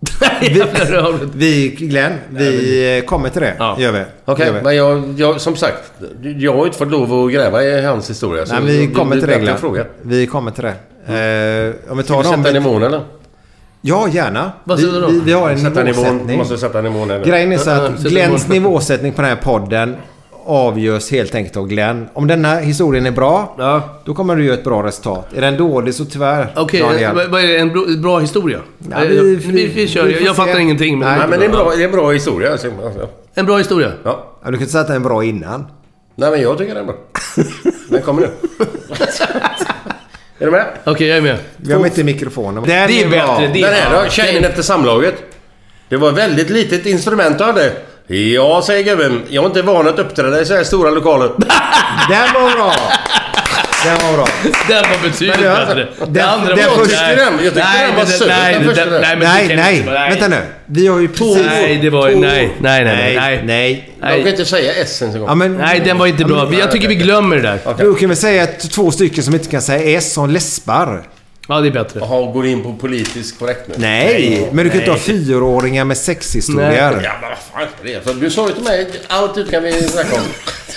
Vi kommer till det. Ja. Gör vi. Okej, men jag som sagt, jag har inte fått lov att gräva i hans historia. Nej, vi kommer till det. Vi kommer till det. Om vi tar sätta nivån eller? Ja, gärna. Vi har en nivåsättning. Måste sätta nivån eller? Grejen är så att Glenns nivåsättning på den här podden avgörs helt enkelt av Glenn. Om denna historien är bra, då kommer du göra ett bra resultat. Är den dålig så tyvärr. Okej, vad är det? En bra historia? Ja, vi kör. Jag fattar ingenting. Men det är en bra historia. En bra historia? Ja. Du kan inte säga att den är bra innan. Nej, men jag tycker den är bra. Den kommer nu. Är du med? Okej, jag är med. Vi har inte mikrofonen. Det är bättre. Den här då, tjejen efter samlaget. Det var väldigt litet instrument du hade. Ja, säger gubben. Jag är inte van att uppträda i så här stora lokaler. Den var bra. Den var betydligt bättre. Den andra var första. Jag tyckte den var söt. Nej. Vänta nu. Vi har ju precis... Nej. Jag kan inte säga S en gång. Ja, men, nej, den var inte bra. Jag tycker vi glömmer det där. Okay. Du kan väl säga att 2 stycken som inte kan säga S som läspar. Ja, det är bättre. Jaha, går in på politisk korrekt nu. Nej, men du kan inte ha 4-åringar med sexhistorier. Ja, men vad fan är det? För du sa ju till mig, allt ut kan vi snacka om.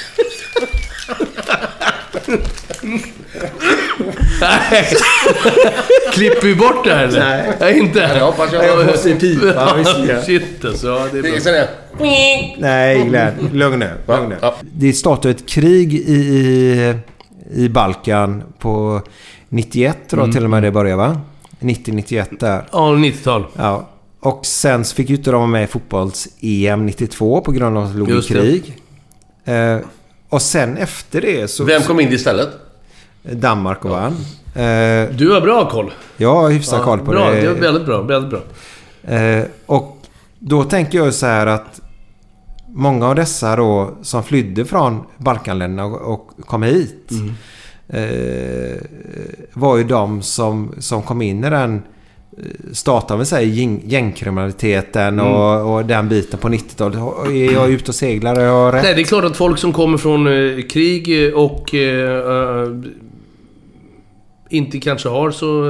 Nej. Klipper vi bort det här eller? Nej, inte. Jag hoppas jag måste i pipa. Shit alltså. Det är nej, Glenn. Lugn nu. Det startade ett krig i Balkan på 91 då till och med det började, va? 90-91 där. Ja, 90-tal. Ja. Och sen fick ju inte de vara med i fotbolls-EM 92 på grund av att de låg i krig. Och sen efter det så... Vem kom in istället? Danmark och vann. Du har bra koll. Jag har hyfsat koll på bra, det. Det är väldigt bra, väldigt bra. Och då tänker jag så här att många av dessa då som flydde från Balkanländerna och kom hit var ju de som kom in i den startade med sig gängkriminaliteten och den biten på 90-talet. Är jag ute och seglar? Är jag rätt? Nej, det är klart att folk som kommer från krig och inte kanske har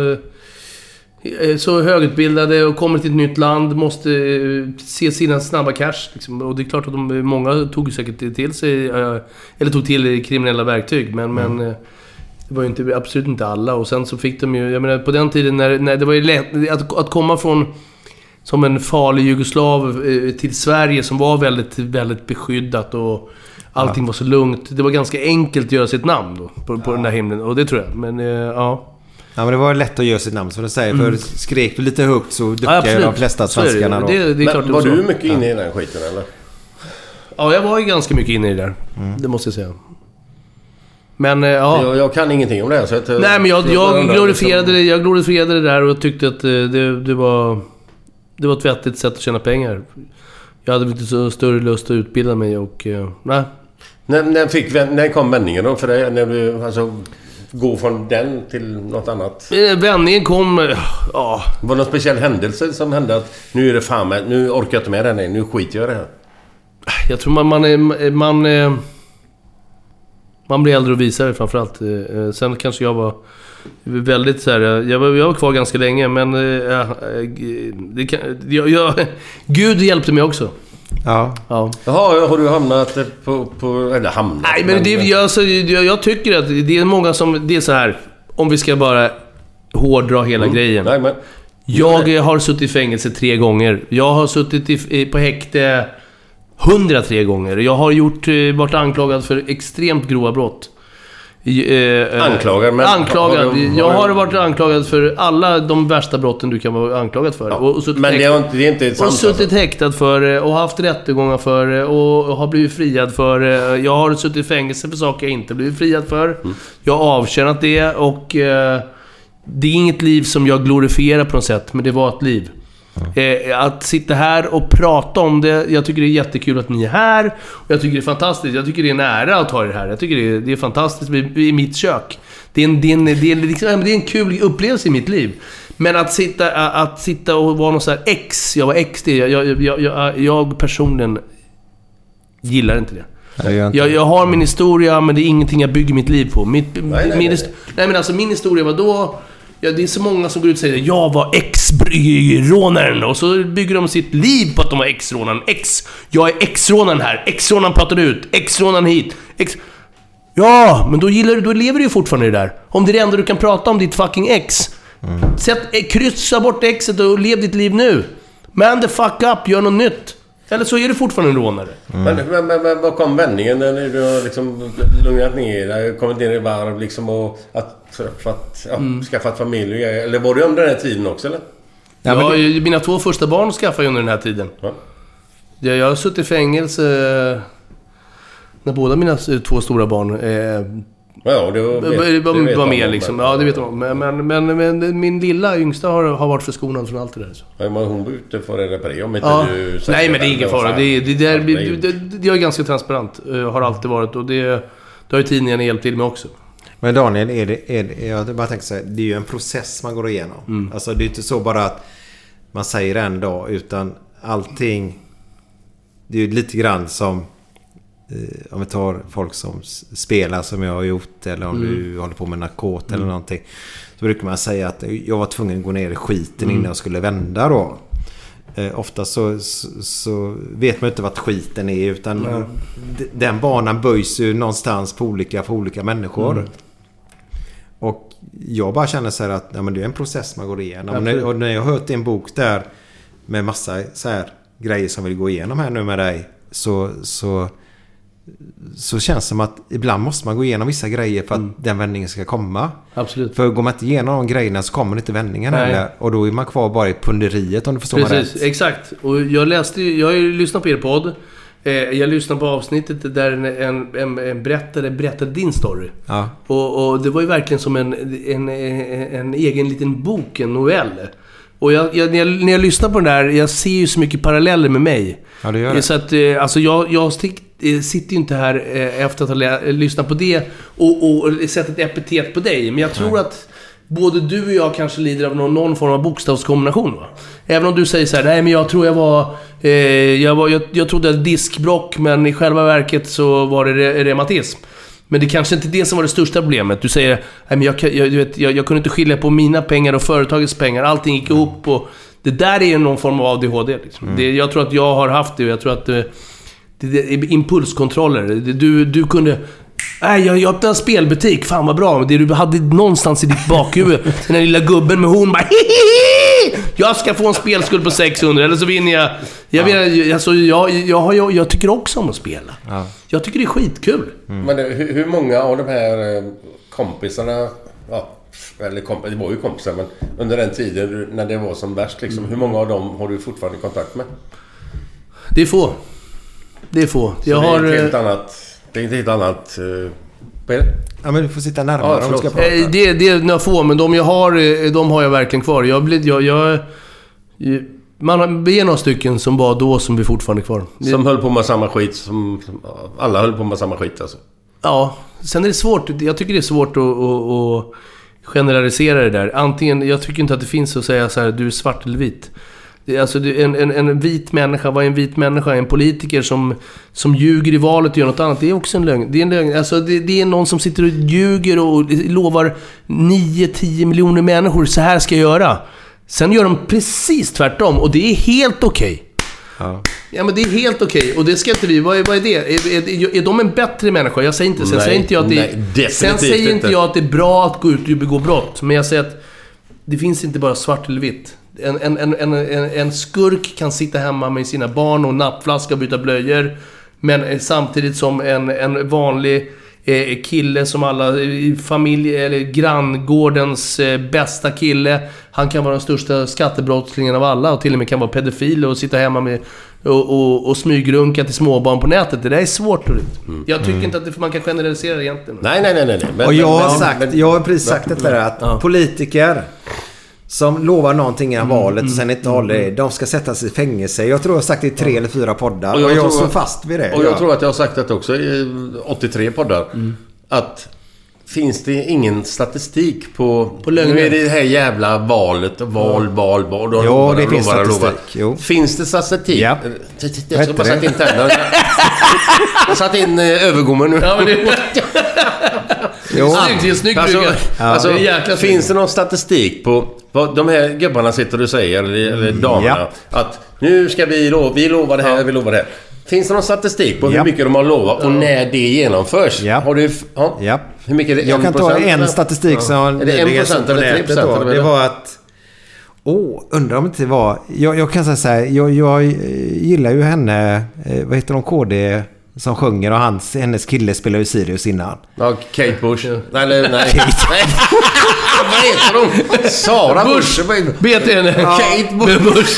så högutbildade och kommer till ett nytt land måste se sina snabba cash liksom. Och det är klart att många tog säkert till sig eller tog till kriminella verktyg, men det var ju inte, absolut inte alla. Och sen så fick de ju, jag menar på den tiden när det var ju lätt att komma från som en farlig jugoslav till Sverige som var väldigt, väldigt beskyddat och allting var så lugnt. Det var ganska enkelt att göra sitt namn då på den där himlen, och det tror jag. Men ja, men det var lätt att göra sitt namn, som du säger.6 för skrek du lite högt så duktiga de flesta svenskarna då. Det är klart. Var du mycket inne i den skiten eller? Ja, jag var ju ganska mycket inne i det där. Det måste jag säga. Men ja, jag kan ingenting om det så att, nej, men jag glorifierade det där och jag tyckte att det var ett vettigt sätt att tjäna pengar. Jag hade lite så större lust att utbilda mig och nej. När kom vändningen då för dig, när du alltså gå från den till något annat? Vändningen kom var det någon speciell händelse som hände att nu är det fan med, nu orkar jag inte med det här, nu skiter jag i det här? Jag tror man blir äldre och visare framförallt. Sen kanske jag var väldigt så här, jag var kvar ganska länge, men Gud hjälpte mig också. Ja. Jaha, har du hamnat på eller hamnat? Nej, men jag tycker att det är många som, det är så här, om vi ska bara hårdra hela grejen. Nej, men jag har suttit i fängelse 3 gånger. Jag har suttit på häkte 103 gånger. Jag har varit anklagad för extremt grova brott. Anklagad? Jag har varit anklagad för alla de värsta brotten du kan vara anklagad för. Ja, men det är inte sant. Och suttit häktad för och haft rättegångar för och har blivit friad för. Jag har suttit i fängelse för saker jag inte blivit friad för. Jag har avtjänat det och det är inget liv som jag glorifierar på något sätt, men det var ett liv. Att sitta här och prata om det, jag tycker det är jättekul att ni är här, och jag tycker det är fantastiskt, jag tycker det är en ära att ha er här. Jag tycker det är fantastiskt i mitt kök. Det är en kul upplevelse i mitt liv. Men att sitta och vara någon så här ex, jag var ex det, jag personligen gillar inte det. Jag har min historia, men det är ingenting jag bygger mitt liv på. Nej, men alltså min historia var då. Ja, det är så många som går ut och säger jag var ex-rånaren, och så bygger de sitt liv på att de var ex-rånaren. Jag är ex-rånaren här. Ex-rånaren pratade ut. Ex-rånaren hit. Ja, men då lever du ju fortfarande i det där. Om det är det enda du kan prata om, ditt fucking ex. Kryssa bort exet och lev ditt liv nu. Man the fuck up, gör något nytt. Eller så är du fortfarande en rånare. Men vad kom vändningen när du har liksom lugnat ner, kommit ner i varv liksom, och skaffat familj? Eller var det under den här tiden också eller? Ja, mina 2 första barn skaffade jag under den här tiden. Ja. Jag har suttit i fängelse när båda mina 2 stora barn det var med liksom. Ja, det vet jag. Men min lilla yngsta har varit förskonad från allt det där. Så. Ja, men hon var ute för att reparera om inte du... Nej, men det är ingen fara. Jag är ganska transparent. Har alltid varit. Och det har ju tidningarna hjälpt till med också. Men Daniel, jag bara tänker så här, det är ju en process man går igenom. Alltså det är inte så bara att man säger en dag, utan allting, det är ju lite grann som om vi tar folk som spelar som jag har gjort, eller om du håller på med narkot eller någonting, så brukar man säga att jag var tvungen att gå ner i skiten innan jag skulle vända då. Ofta så vet man inte vad skiten är, utan den banan böjs ju någonstans för olika människor. Och jag bara känner så här att men det är en process man går igenom. Och när jag har hört en bok där med massa så här grejer som vill gå igenom här nu med dig, så känns det som att ibland måste man gå igenom vissa grejer för att den vändningen ska komma. Absolut. För går man inte igenom de grejerna så kommer inte vändningen heller. Och då är man kvar bara i punderiet, om du förstår mig rätt. Exakt. Och jag har ju lyssnat på er podd. Jag lyssnade på avsnittet där en berättade din story. Ja. Och det var ju verkligen som en egen liten bok, en novell. Och när jag lyssnar på den där, jag ser ju så mycket paralleller med mig. Ja, det gör det. Så att, alltså jag sitter ju inte här efter att ha lyssnat på det och sett ett epitet på dig. Men jag tror att både du och jag kanske lider av någon form av bokstavskombination, va? Även om du säger så här: nej men jag tror jag trodde att diskbrock, men i själva verket så var det reumatism. Men det kanske inte det som var det största problemet. Du säger, nej men jag kunde inte skilja på mina pengar och företagets pengar. Allting gick ihop, och det där är ju någon form av ADHD liksom. Jag tror att jag har haft det, och jag tror att det är impulskontroller. Du kunde... Nej, jag öppnade en spelbutik. Fan vad bra. Det du hade någonstans i ditt bakhuvud, den där lilla gubben med hon bara, hihihi! Jag ska få en spelskuld på 600, eller så vinner jag tycker också om att spela. Ja. Jag tycker det är skitkul. Men hur många av de här kompisarna, det var ju kompisar, men under den tiden när det var som värst liksom, hur många av dem har du fortfarande kontakt med? Det är få. Jag har... Det är ett helt annat... Vad är det? Ja, men du får sitta närmare om du ska prata. Det är några få, men de jag har, de har jag verkligen kvar. Vi är några stycken som var då, som vi fortfarande är kvar. Som höll på med samma skit, som alla höll på med samma skit alltså. Ja, sen är det svårt. Jag tycker det är svårt att generalisera det där. Antingen, jag tycker inte att det finns att säga så här: du är svart eller vit. Alltså en vit människa, vad är en vit människa? En politiker som ljuger i valet och gör något annat, det är också en lögn. Det är en lögn. Alltså det är någon som sitter och ljuger och lovar 9-10 miljoner människor, så här ska jag göra. Sen gör de precis tvärtom, och det är helt okej. Ja, men det är helt okej. Och det ska inte vi. Vad är det? Är de en bättre människa? Jag säger inte. Sen säger inte jag att sen säger inte jag att det är bra att gå ut och begå brott. Men jag säger att det finns inte bara svart eller vitt. En skurk kan sitta hemma med sina barn och nappflaska och byta blöjor, men samtidigt som en vanlig kille som alla i familj eller granngårdens bästa kille, han kan vara den största skattebrottslingen av alla, och till och med kan vara pedofil och sitta hemma med och smygrunka till småbarn på nätet. Det där är svårt. Jag tycker inte att man kan generalisera egentligen. Nej. Och jag har precis sagt det där, att politiker som lovar någonting innan valet och sen inte håller det, de ska sättas i fängelse. Jag tror jag har sagt det i 3 eller 4 poddar. Och jag står fast vid det. Och jag tror att jag har sagt det också i 83 poddar. Att finns det ingen statistik på lögner? Nu är det här jävla valet, val. Ja, det finns statistik. Jo. Finns det statistik? Ja. Jag ska bara sätta in tänderna. Jag satt in övergommen nu. Ja, men det... Jo. Det är snyggt. Alltså, finns det någon statistik på vad de här gubbarna sitter och säger, eller damerna, att nu ska vi lovar det här, vi lovar det här. Finns det någon statistik på hur mycket de har lovat och när det genomförs? Ja. Har du... Ja. Hur mycket är det? Jag kan ta en statistik som... Är det 1% eller 3%? Det var att... undrar om det var... Jag kan säga så här, jag gillar ju henne... vad heter hon? KD... som sjunger, och hennes kille spelar ju Sirius innan. Ja, Kate Bush. Nej. Vad heter hon? Sara Bush. Vet henne? Kate Bush.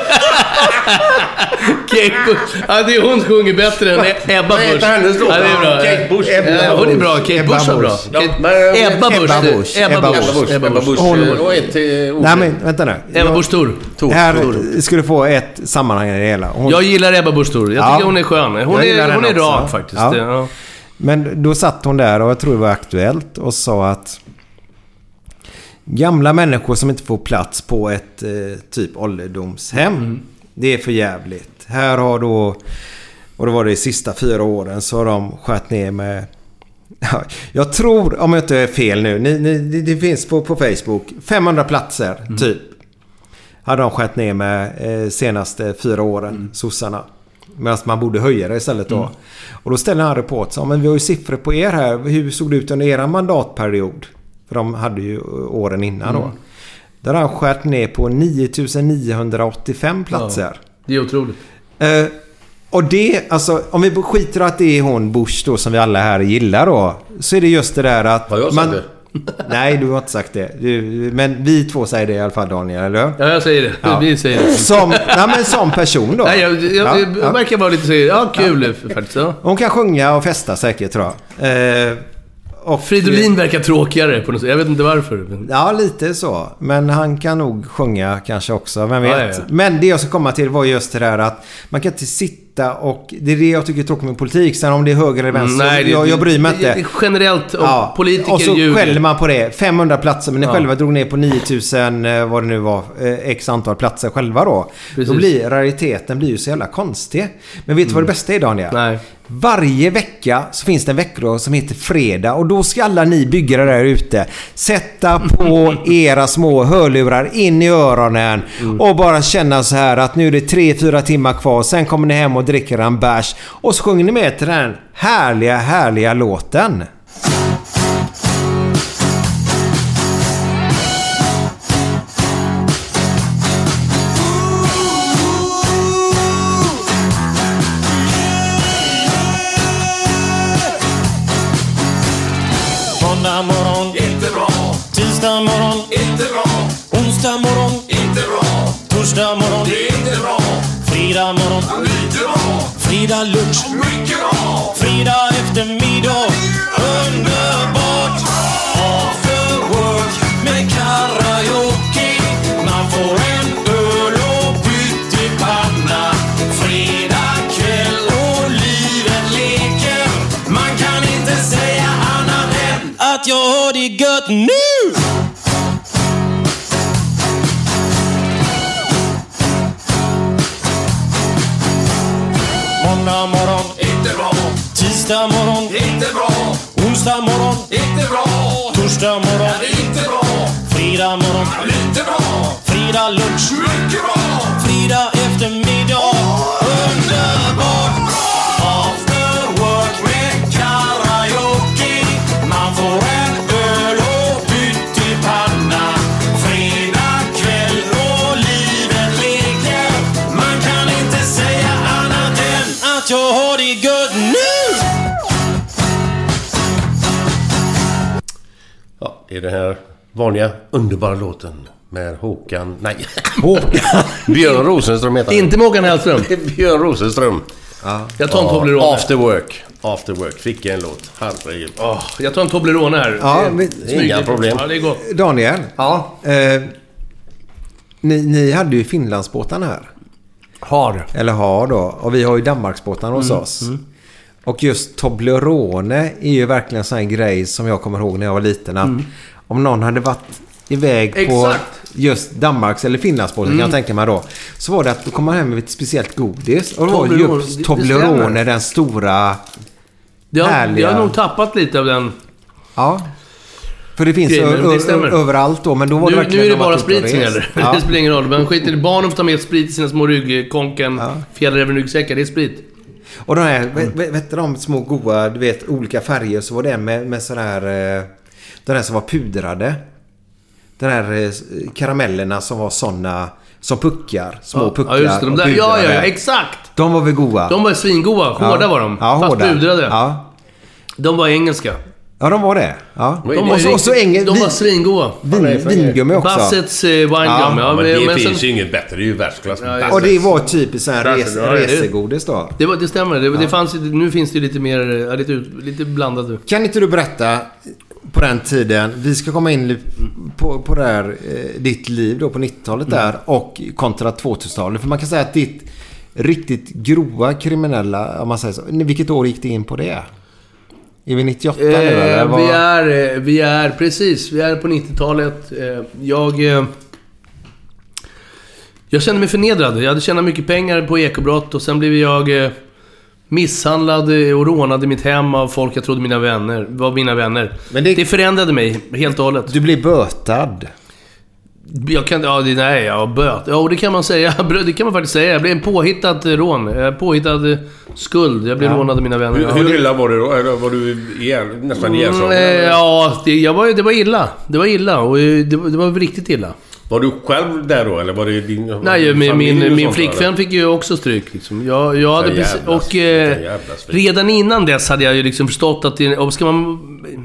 Kate Bush. Ja, det är hon som sjunger bättre än Ebba Bush. Vad hennes då? Ja, det är bra. Kate Bush. Hon är bra. Kate Bush är bra. Ebba Bush. Nej, men vänta nu. Ebba Bush Thor. Här skulle få ett sammanhang i det hela. Jag gillar Ebba Bush Thor. Jag tycker hon är skön. Hon är rak faktiskt. Ja. Men då satt hon där, och jag tror det var Aktuellt, och sa att gamla människor som inte får plats på ett typ ålderdomshem, det är för jävligt. Här har då, och då var det de sista 4 åren, så har de skjutit ner med, jag tror, om jag inte är fel nu, det finns på Facebook 500 platser typ hade de skjutit ner med senaste 4 åren, sossarna. Medan man borde höja det istället då. Och då ställer han rapport så, men vi har ju siffror på er här. Hur såg det ut under era mandatperiod? För de hade ju åren innan då. Där har han skärt ner på 9985 platser. Ja, det är otroligt. Och det, alltså, om vi skiter att det är hon Bush då, som vi alla här gillar då, så är det just det där att Nej, du har inte sagt det. Men vi två säger det i alla fall, Daniel, eller hur? Ja, jag säger det. Ja. Vi säger det. Som person då. Nej, jag verkar vara lite kul faktiskt. Ja. Hon kan sjunga och festa säkert, tror jag. Och Fridolin verkar tråkigare på något sätt. Jag vet inte varför. Ja, lite så. Men han kan nog sjunga kanske också. Vem vet. Ja. Men det jag ska komma till var just det där att man kan inte sitta och... Det är det jag tycker är tråkigt med politik. Sen om det är höger eller vänster. Nej, jag bryr mig inte. Generellt, och politiker och så ljuger. skäller man på det. 500 platser, men ni själva drog ner på 9000, vad det nu var, x antal platser själva då. Precis. Då blir rariteten ju så jävla konstig. Men vet du vad det bästa är, Daniel? Nej. Varje vecka så finns det en veckodag som heter fredag. Och då ska alla ni byggare där ute sätta på era små hörlurar in i öronen. Och bara känna så här att nu är det 3-4 timmar kvar. Sen kommer ni hem och dricker en bärs. Och så sjunger ni med till den härliga låten. Måndag morgon, inte bra. Tisdag morgon, inte bra. Onsdag morgon, inte bra. Torsdag morgon, det är inte bra. Fredag morgon, lite bra. Fredag lunch, mycket bra. Fredag eftermiddag, underbart. After work med karaoke. Man får en öl och pyttipanna. Fredag kväll och livet leker. Man kan inte säga annat än att jag har det gött nu. Måndag morgon, inte bra. Tisdag morgon, inte bra. Onsdag morgon, inte bra. Torsdag morgon, inte bra. Fredag morgon, lite bra. Fredag lunch, mycket bra. Fredag eftermiddag, underbart. After work med karaoke. Man får en öl och pyttipanna. Fredag kväll och livet leker. Man kan inte säga annat än att jag har det gött nu. Ja, det är den här vanliga underbara låten med Håkan... Nej. Björn Rosenström heter han. Inte med Håkan Hellström. Björn Rosenström. Jag tar en Toblerone. After work. Fick jag en låt. Herregud. Jag tar en Toblerone här. Ja, det är inga problem. Ja, det är gott. Daniel. Ja. Ni hade ju Finlandsbåtarna här. Har då. Och vi har ju Danmarksbåtarna hos oss. Och just Toblerone är ju verkligen en sån här grej som jag kommer ihåg när jag var liten. Att om någon hade varit iväg på just Danmarks eller Finlandsbåten kan jag tänka mig då. Så var det att då kom man hem med ett speciellt godis. Och det var ju Toblerone, den stora härliga. Jag har nog tappat lite av den. Ja. För det finns överallt då. Men då var det nu är det bara sprit som gäller. Ja. Det spelar ingen roll. Men skiter barnen får ta med sprit i sina små ryggkonken. Fjällräven ryggsäckar, det är sprit. Och de här, vet du, de små goa, du vet, olika färger. Så var det med sån här, den här som var pudrade. Den här karamellerna som var såna som puckar, små puckar. Ja, just det. De där, ja, exakt. De var väl goa. De var svingoa, hårda var de. Ja, fast hårda. pudrade. Ja. De var engelska. Ja, de var det. Ja. De var svingoa. Vingummi också. Bassets wingummi. Ja, men det finns ju inget bättre. Det är ju världsklass. Ja, och det var typiskt så här resegodis då. Det stämmer. Det fanns, nu finns det lite mer lite blandat nu. Kan inte du berätta på den tiden, vi ska komma in på det här, ditt liv då på 90-talet där och kontra 2000-talet. För man kan säga att ditt riktigt grova kriminella, om man säger så. Vilket år gick det in på det? Är vi 98 nu eller? Vi är precis. Vi är på 90-talet. Jag kände mig förnedrad. Jag hade tjänat mycket pengar på ekobrott och sen blev jag misshandlad och rånad i mitt hem av folk jag trodde var mina vänner. Men det förändrade mig helt och hållet. Du blev bötad. Det kan man säga. Det kan man faktiskt säga. Jag blev en påhittad rån. Påhittad skuld. Jag blev rånad av mina vänner. Hur illa var det då? Eller var du nästan ihjälslagen? Ja, det var illa. Det var illa. Och det var riktigt illa. Var du själv där då? Eller var det din... Nej, min flickvän fick ju också stryk liksom. Jag hade precis, och redan innan dess hade jag ju liksom förstått att ska man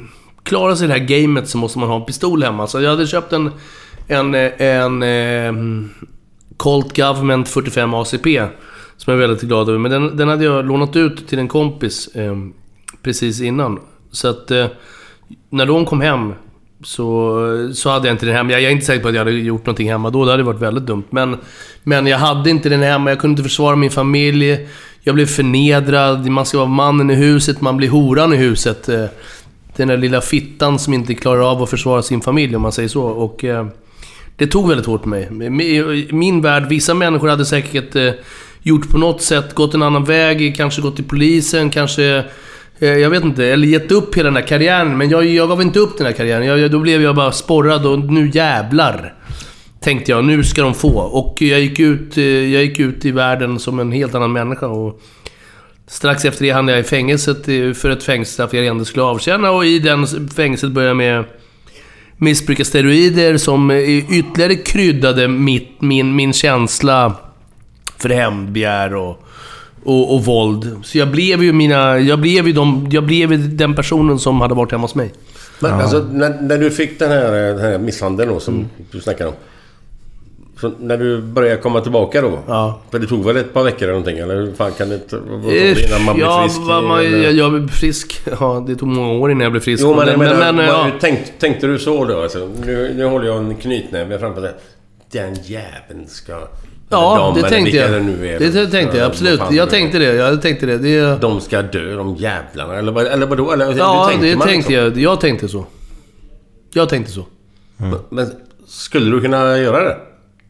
klara sig i det här gamet så måste man ha en pistol hemma. Så jag hade köpt en Colt Government 45 ACP som jag är väldigt glad över. Men den hade jag lånat ut till en kompis precis innan. Så att när de kom hem så hade jag inte den hemma. Jag är inte säker på att jag hade gjort någonting hemma då. Det hade varit väldigt dumt. Men jag hade inte den hemma. Jag kunde inte försvara min familj. Jag blev förnedrad. Man ska vara mannen i huset. Man blir horan i huset. Den där lilla fittan som inte klarar av att försvara sin familj, om man säger så. Och det tog väldigt hårt på mig. Min värld, vissa människor hade säkert gjort på något sätt, gått en annan väg, kanske gått till polisen, kanske, jag vet inte, eller gett upp hela den här karriären. Men jag gav inte upp den här karriären. Då blev jag bara sporrad och nu jävlar, tänkte jag, nu ska de få. Och jag gick ut i världen som en helt annan människa. Och strax efter det hamnade jag i fängelset för ett fängelsestraff jag ändå skulle avtjäna. Och i den fängelset började jag med missbruka steroider som ytterligare kryddade min känsla för hämndbegär och våld. Så jag blev ju den personen som hade varit hemma hos mig. Men alltså, när du fick den här misshandeln då, som du snackade om, så när du började komma tillbaka då, för det tog väl ett par veckor eller någonting, eller hur fan kan det innan man blir frisk? Jag blev frisk. Ja, det tog många år innan jag blev frisk. Jo, men tänkte du så då? Alltså, nu håller jag en knytnäve framför det. Den jäveln ska... Ja, det tänkte jag. Det tänkte jag, absolut. Jag tänkte det. De ska dö, de jävlarna. Eller vadå? Eller, ja, det tänkte jag. Jag tänkte så. Men skulle du kunna göra det?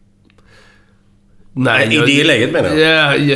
Nej, i det läget menar jag.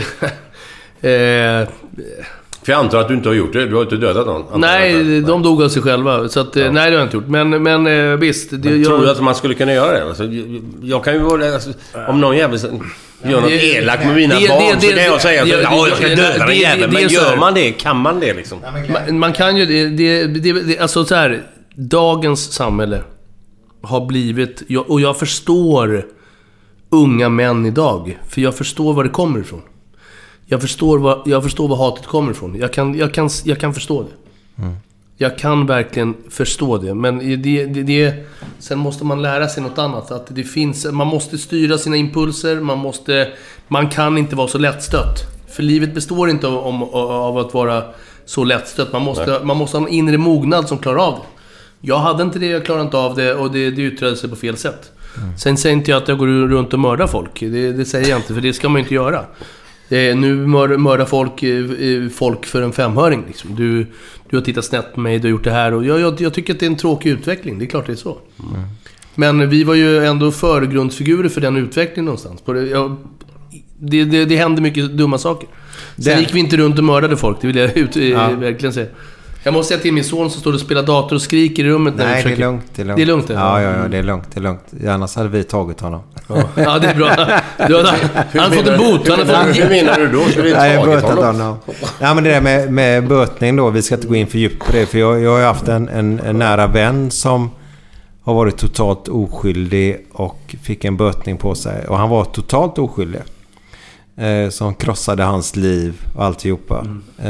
För jag antar att du inte har gjort det. Du har inte dödat någon. Nej, de dog av sig själva. Så att, nej, det har jag inte gjort. Men visst. Tror du att man skulle kunna göra det? Alltså, jag kan ju vara... Alltså, om någon jävel gör något elakt med mina barn så kan jag säga att jag ska döda den jäveln. Men gör man det? Kan man det liksom? Man kan ju... Alltså så här... Dagens samhälle har blivit... Och jag förstår unga män idag. För jag förstår var det kommer ifrån. Jag förstår var hatet kommer ifrån. Jag kan förstå det. Jag kan verkligen förstå det. Men sen måste man lära sig något annat. Att det finns, man måste styra sina impulser. Man kan inte vara så lättstött. För livet består inte av att vara så lättstött. Man måste ha en inre mognad som klarar av det. Jag hade inte det, jag klarade inte av det. Och det utträdde sig på fel sätt. Sen säger inte jag att jag går runt och mördar folk. Det säger jag inte, för det ska man inte göra. Nu mördar folk för en femhöring liksom. Du har tittat snett på mig, du har gjort det här. Och jag tycker att det är en tråkig utveckling. Det är klart det är så. Men vi var ju ändå förgrundsfigurer för den utvecklingen någonstans. Det hände mycket dumma saker. Sen gick vi inte runt och mördade folk. Det vill jag verkligen säga. Jag måste säga till min son som står och spelar dator och skriker i rummet. Nej, det är lugnt. Det är lugnt. Ja, det är lugnt. Annars hade vi tagit honom. Ja, det är bra. Han har fått en bot. Hur menar du då? Jag har bötat honom. Ja, men det där med bötning då. Vi ska inte gå in för djupt på det. För jag har haft en nära vän som har varit totalt oskyldig och fick en bötning på sig. Och han var totalt oskyldig. Som krossade hans liv och alltihopa.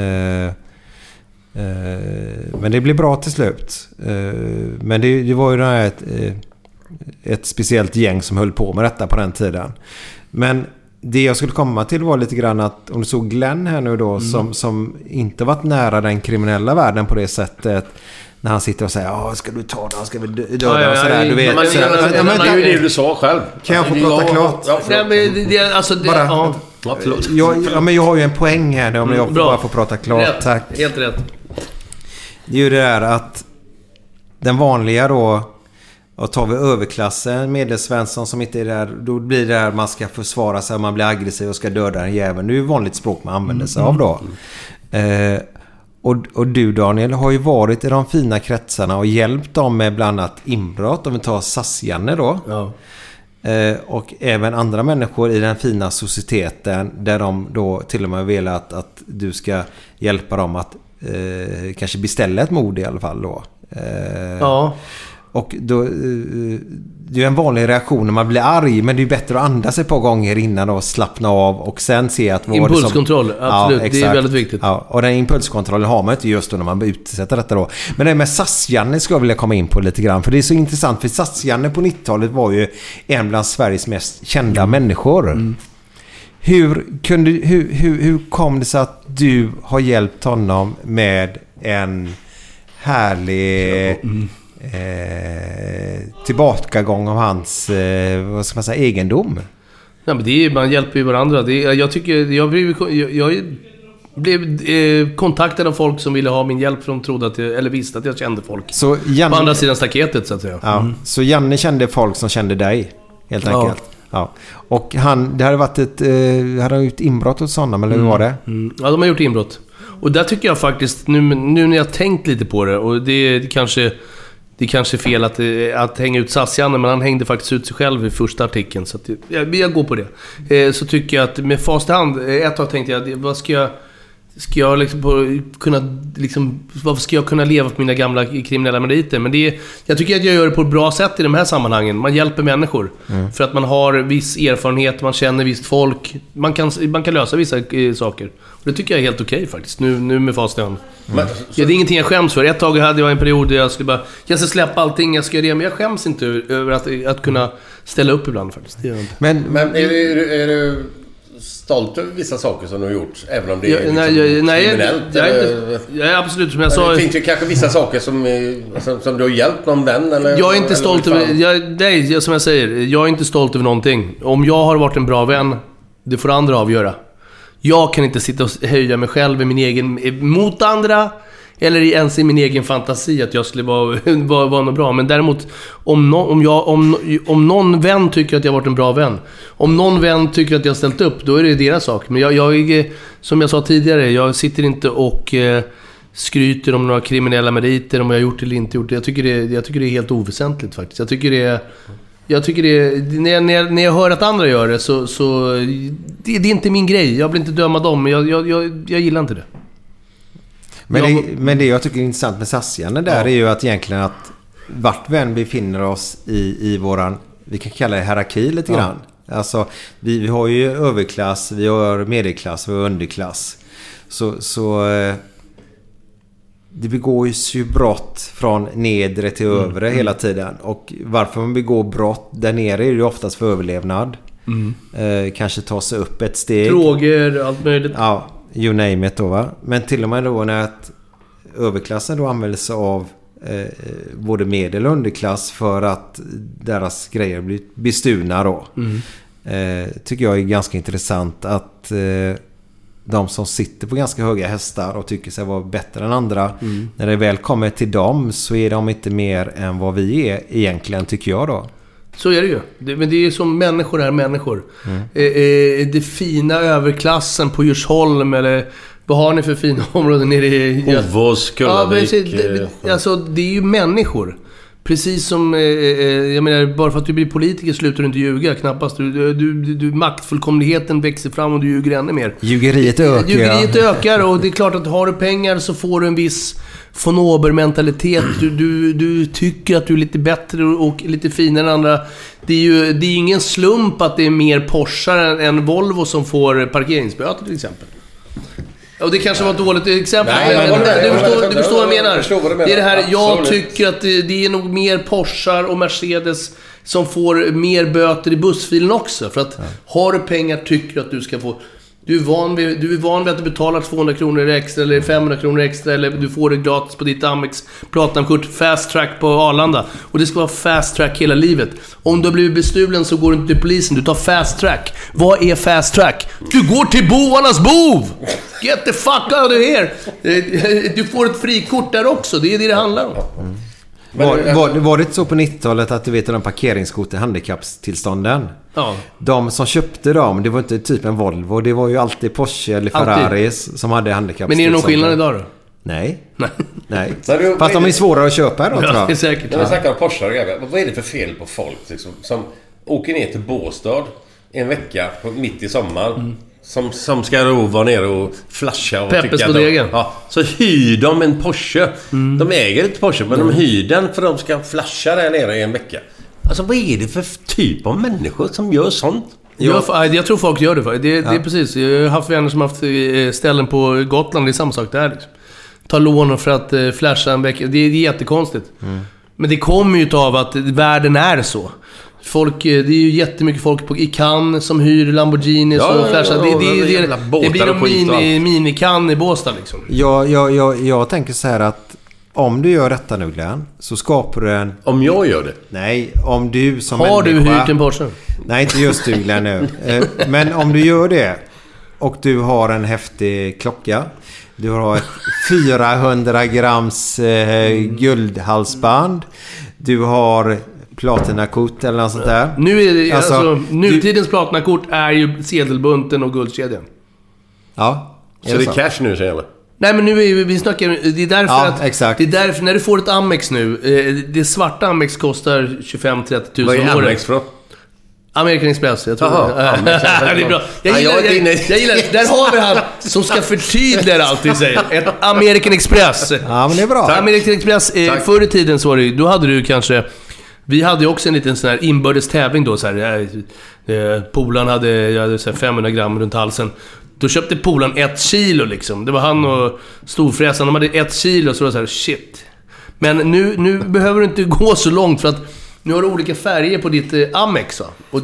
Men det blev bra till slut. Men det var ju det här ett speciellt gäng som höll på med detta på den tiden. Men det jag skulle komma till var lite grann att om du såg Glenn här nu då som inte varit nära den kriminella världen på det sättet, när han sitter och säger ska du ta den, ska vi döda och sådär, du vet. Men det är ju det du sa själv. Kan jag få prata klart? Men jag har ju en poäng här nu om jag bara får prata klart. Rätt. Tack. Helt rätt. Det är ju det där att den vanliga då, och tar vi överklassen, medelsvensson som inte är där, då blir det där man ska försvara sig, man blir aggressiv och ska döda en jävel. Det är ju vanligt språk man använder sig av då. Och du, Daniel, har ju varit i de fina kretsarna och hjälpt dem med bland annat inbrott, om vi tar Sassjanne då. Ja. Och även andra människor i den fina societeten där de då till och med vill att du ska hjälpa dem att kanske beställa ett mord i alla fall då. Och då, det är en vanlig reaktion när man blir arg, men det är bättre att andas ett par gånger innan och slappna av och sen se att... Impulskontroll, absolut. Det är väldigt viktigt. Ja, och den impulskontrollen har man inte just då när man utsätter detta då. Men det med SAS-Janne skulle jag vilja komma in på lite grann, för det är så intressant, för SAS-Janne på 90-talet var ju en bland Sveriges mest kända människor. Hur kom det sig att du har hjälpt honom med en härlig tillbakagång av hans vad ska man säga, egendom? Ja, men det är, man hjälper ju varandra. Jag tycker jag blev kontaktad av folk som ville ha min hjälp, för de trodde att eller visste att jag kände folk. Så Janne, på andra sidan staketet så att säga. Ja, så Janne kände folk som kände dig helt enkelt. Ja. Och det hade varit hade han gjort inbrott hos honom, eller hur var det? Ja, de har gjort inbrott. Och där tycker jag faktiskt, nu när jag tänkt lite på det, och det är kanske fel att hänga ut SAS-Janne, men han hängde faktiskt ut sig själv i första artikeln, så att jag går på det. Så tycker jag att med fast hand, ett tag tänkte jag, vad ska jag varför ska jag kunna leva på mina gamla kriminella meriter? Men jag tycker att jag gör det på ett bra sätt i de här sammanhangen. Man hjälper människor för att man har viss erfarenhet, man känner visst folk, man kan lösa vissa saker. Och det tycker jag är helt okej faktiskt, nu med fast hand. Det är ingenting jag skäms för. Ett tag hade jag en period där jag ska släppa allting, jag ska göra det, men jag skäms inte över att kunna ställa upp ibland faktiskt. Men är du stolt över vissa saker som du har gjort, även om det är kriminellt? Jag är absolut, som jag sa. Det finns ju kanske vissa saker som du har hjälpt någon vän, eller? Jag är inte stolt över, som jag säger, jag är inte stolt över någonting. Om jag har varit en bra vän, det får andra avgöra. Jag kan inte sitta och höja mig själv i min egen, mot andra, eller ens i min egen fantasi att jag skulle vara något bra. Men däremot om någon vän tycker att jag har varit en bra vän, om någon vän tycker att jag har ställt upp, då är det deras sak. Men jag som jag sa tidigare, jag sitter inte och skryter om några kriminella meriter, om jag har gjort eller inte gjort det. Jag tycker det är helt oväsentligt faktiskt. Jag tycker det när jag hör att andra gör det, så det är inte min grej. Jag blir inte dömad om, men jag gillar inte det. Men det jag tycker är intressant med SAS-Janne där är ju att egentligen att vart vi än befinner oss i våran, vi kan kalla det hierarki lite grann. Alltså vi har ju överklass, vi har medelklass, vi har underklass. Så det begås ju brott från nedre till övre hela tiden. Och varför man begår brott där nere är ju oftast för överlevnad. Kanske ta sig upp ett steg. Droger, allt möjligt. Ja, you name it då, va? Men till och med då när att överklassen då använder sig av både medel- och underklass för att deras grejer blir bestulna då. Tycker jag är ganska intressant att de som sitter på ganska höga hästar och tycker sig vara bättre än andra, när det väl kommer till dem så är de inte mer än vad vi är egentligen, tycker jag då. Så är det ju. Men det är som människor är människor. Det fina överklassen på Djursholm, eller vad har ni för fina områden nere i Hovås, Kullavik? Alltså, det är ju människor. Precis som, jag menar, bara för att du blir politiker slutar du inte ljuga, knappast. Du maktfullkomligheten växer fram och du ljuger ännu mer. Ljugeriet ökar, och det är klart att har du pengar så får du en viss von Ober-mentalitet. Du tycker att du är lite bättre och lite finare än andra. Det är ingen slump att det är mer Porsche än Volvo som får parkeringsböter till exempel. Och det kanske var ett dåligt exempel. Du förstår vad jag menar. Det är det här, jag tycker att det är nog mer Porsche och Mercedes som får mer böter i bussfilen också. För att har du pengar tycker du att du ska få... Du är van vid att du betalar 200 kronor extra eller 500 kronor extra, eller du får det gratis på ditt Amex Platinum-kort, fast track på Arlanda. Och det ska vara fast track hela livet. Om du har blivit bestulen så går du inte till polisen, du tar fast track. Vad är fast track? Du går till bovarnas bov! Get the fuck out of here! Du får ett frikort där också, det är det handlar om. Var det så på 90-talet att du vet de parkeringskort i handikappstillstånden? Ja. De som köpte dem, det var inte typ en Volvo, det var ju alltid Porsche eller Ferraris som hade handikappstillstånd. Men är det någon skillnad idag då? Nej. Fast de är svårare att köpa då, tror jag. Ja, det är säkert. När vi snackar om Porsche och grejer, vad är det för fel på folk liksom, som åker ner till Båstad en vecka mitt i sommaren? som ska då vara nere och flasha och Peppes tycka bodega. Ja, så hyr de en Porsche. De äger inte Porsche, men de hyr den för de ska flasha där nere i en vecka. Alltså vad är det för typ av människor som gör sånt? Jag tror folk gör det. Det är precis. Jag har haft vänner som har haft ställen på Gotland. Det är samma sak där. Liksom. Ta lån för att flasha en vecka. Det är jättekonstigt. Men det kommer ju av att världen är så. Folk, det är ju jättemycket folk i Cannes som hyr Lamborghini och flashar. Det blir en mini-Cannes i Båstad liksom. Jag tänker så här att om du gör detta nu, Glenn, så skapar du en... Om jag gör det? Nej, om du som har människa... du hyrt en Porsche? Nej, inte just du, Glenn, nu. Men om du gör det och du har en häftig klocka, du har ett 400 grams guldhalsband, du har platinakort eller något sånt där. Nu är det, alltså nutidens platinakort är ju sedelbunten och guldkedjan. Ja. Så det är cash nu, eller? Nej, men nu är vi snackar, det är därför att exakt. Det är därför när du får ett Amex nu, det svarta Amex kostar 25-30 000 Vad är Amex för? American Express, jag tror det är bra. Jag gillar där har vi han som ska förtydliga alltid säger. Ett American Express. Ja, men det är bra. American Express, förr i tiden så var det, då hade du kanske... Vi hade ju också en liten sån här inbördes tävling då så här. Polan hade så här 500 gram runt halsen. Då köpte Polan 1 kilo liksom. Det var han och storfräsan. De hade 1 kilo, så var det så här, shit. Men nu behöver du inte gå så långt för att nu har du olika färger på ditt Amex, va? Och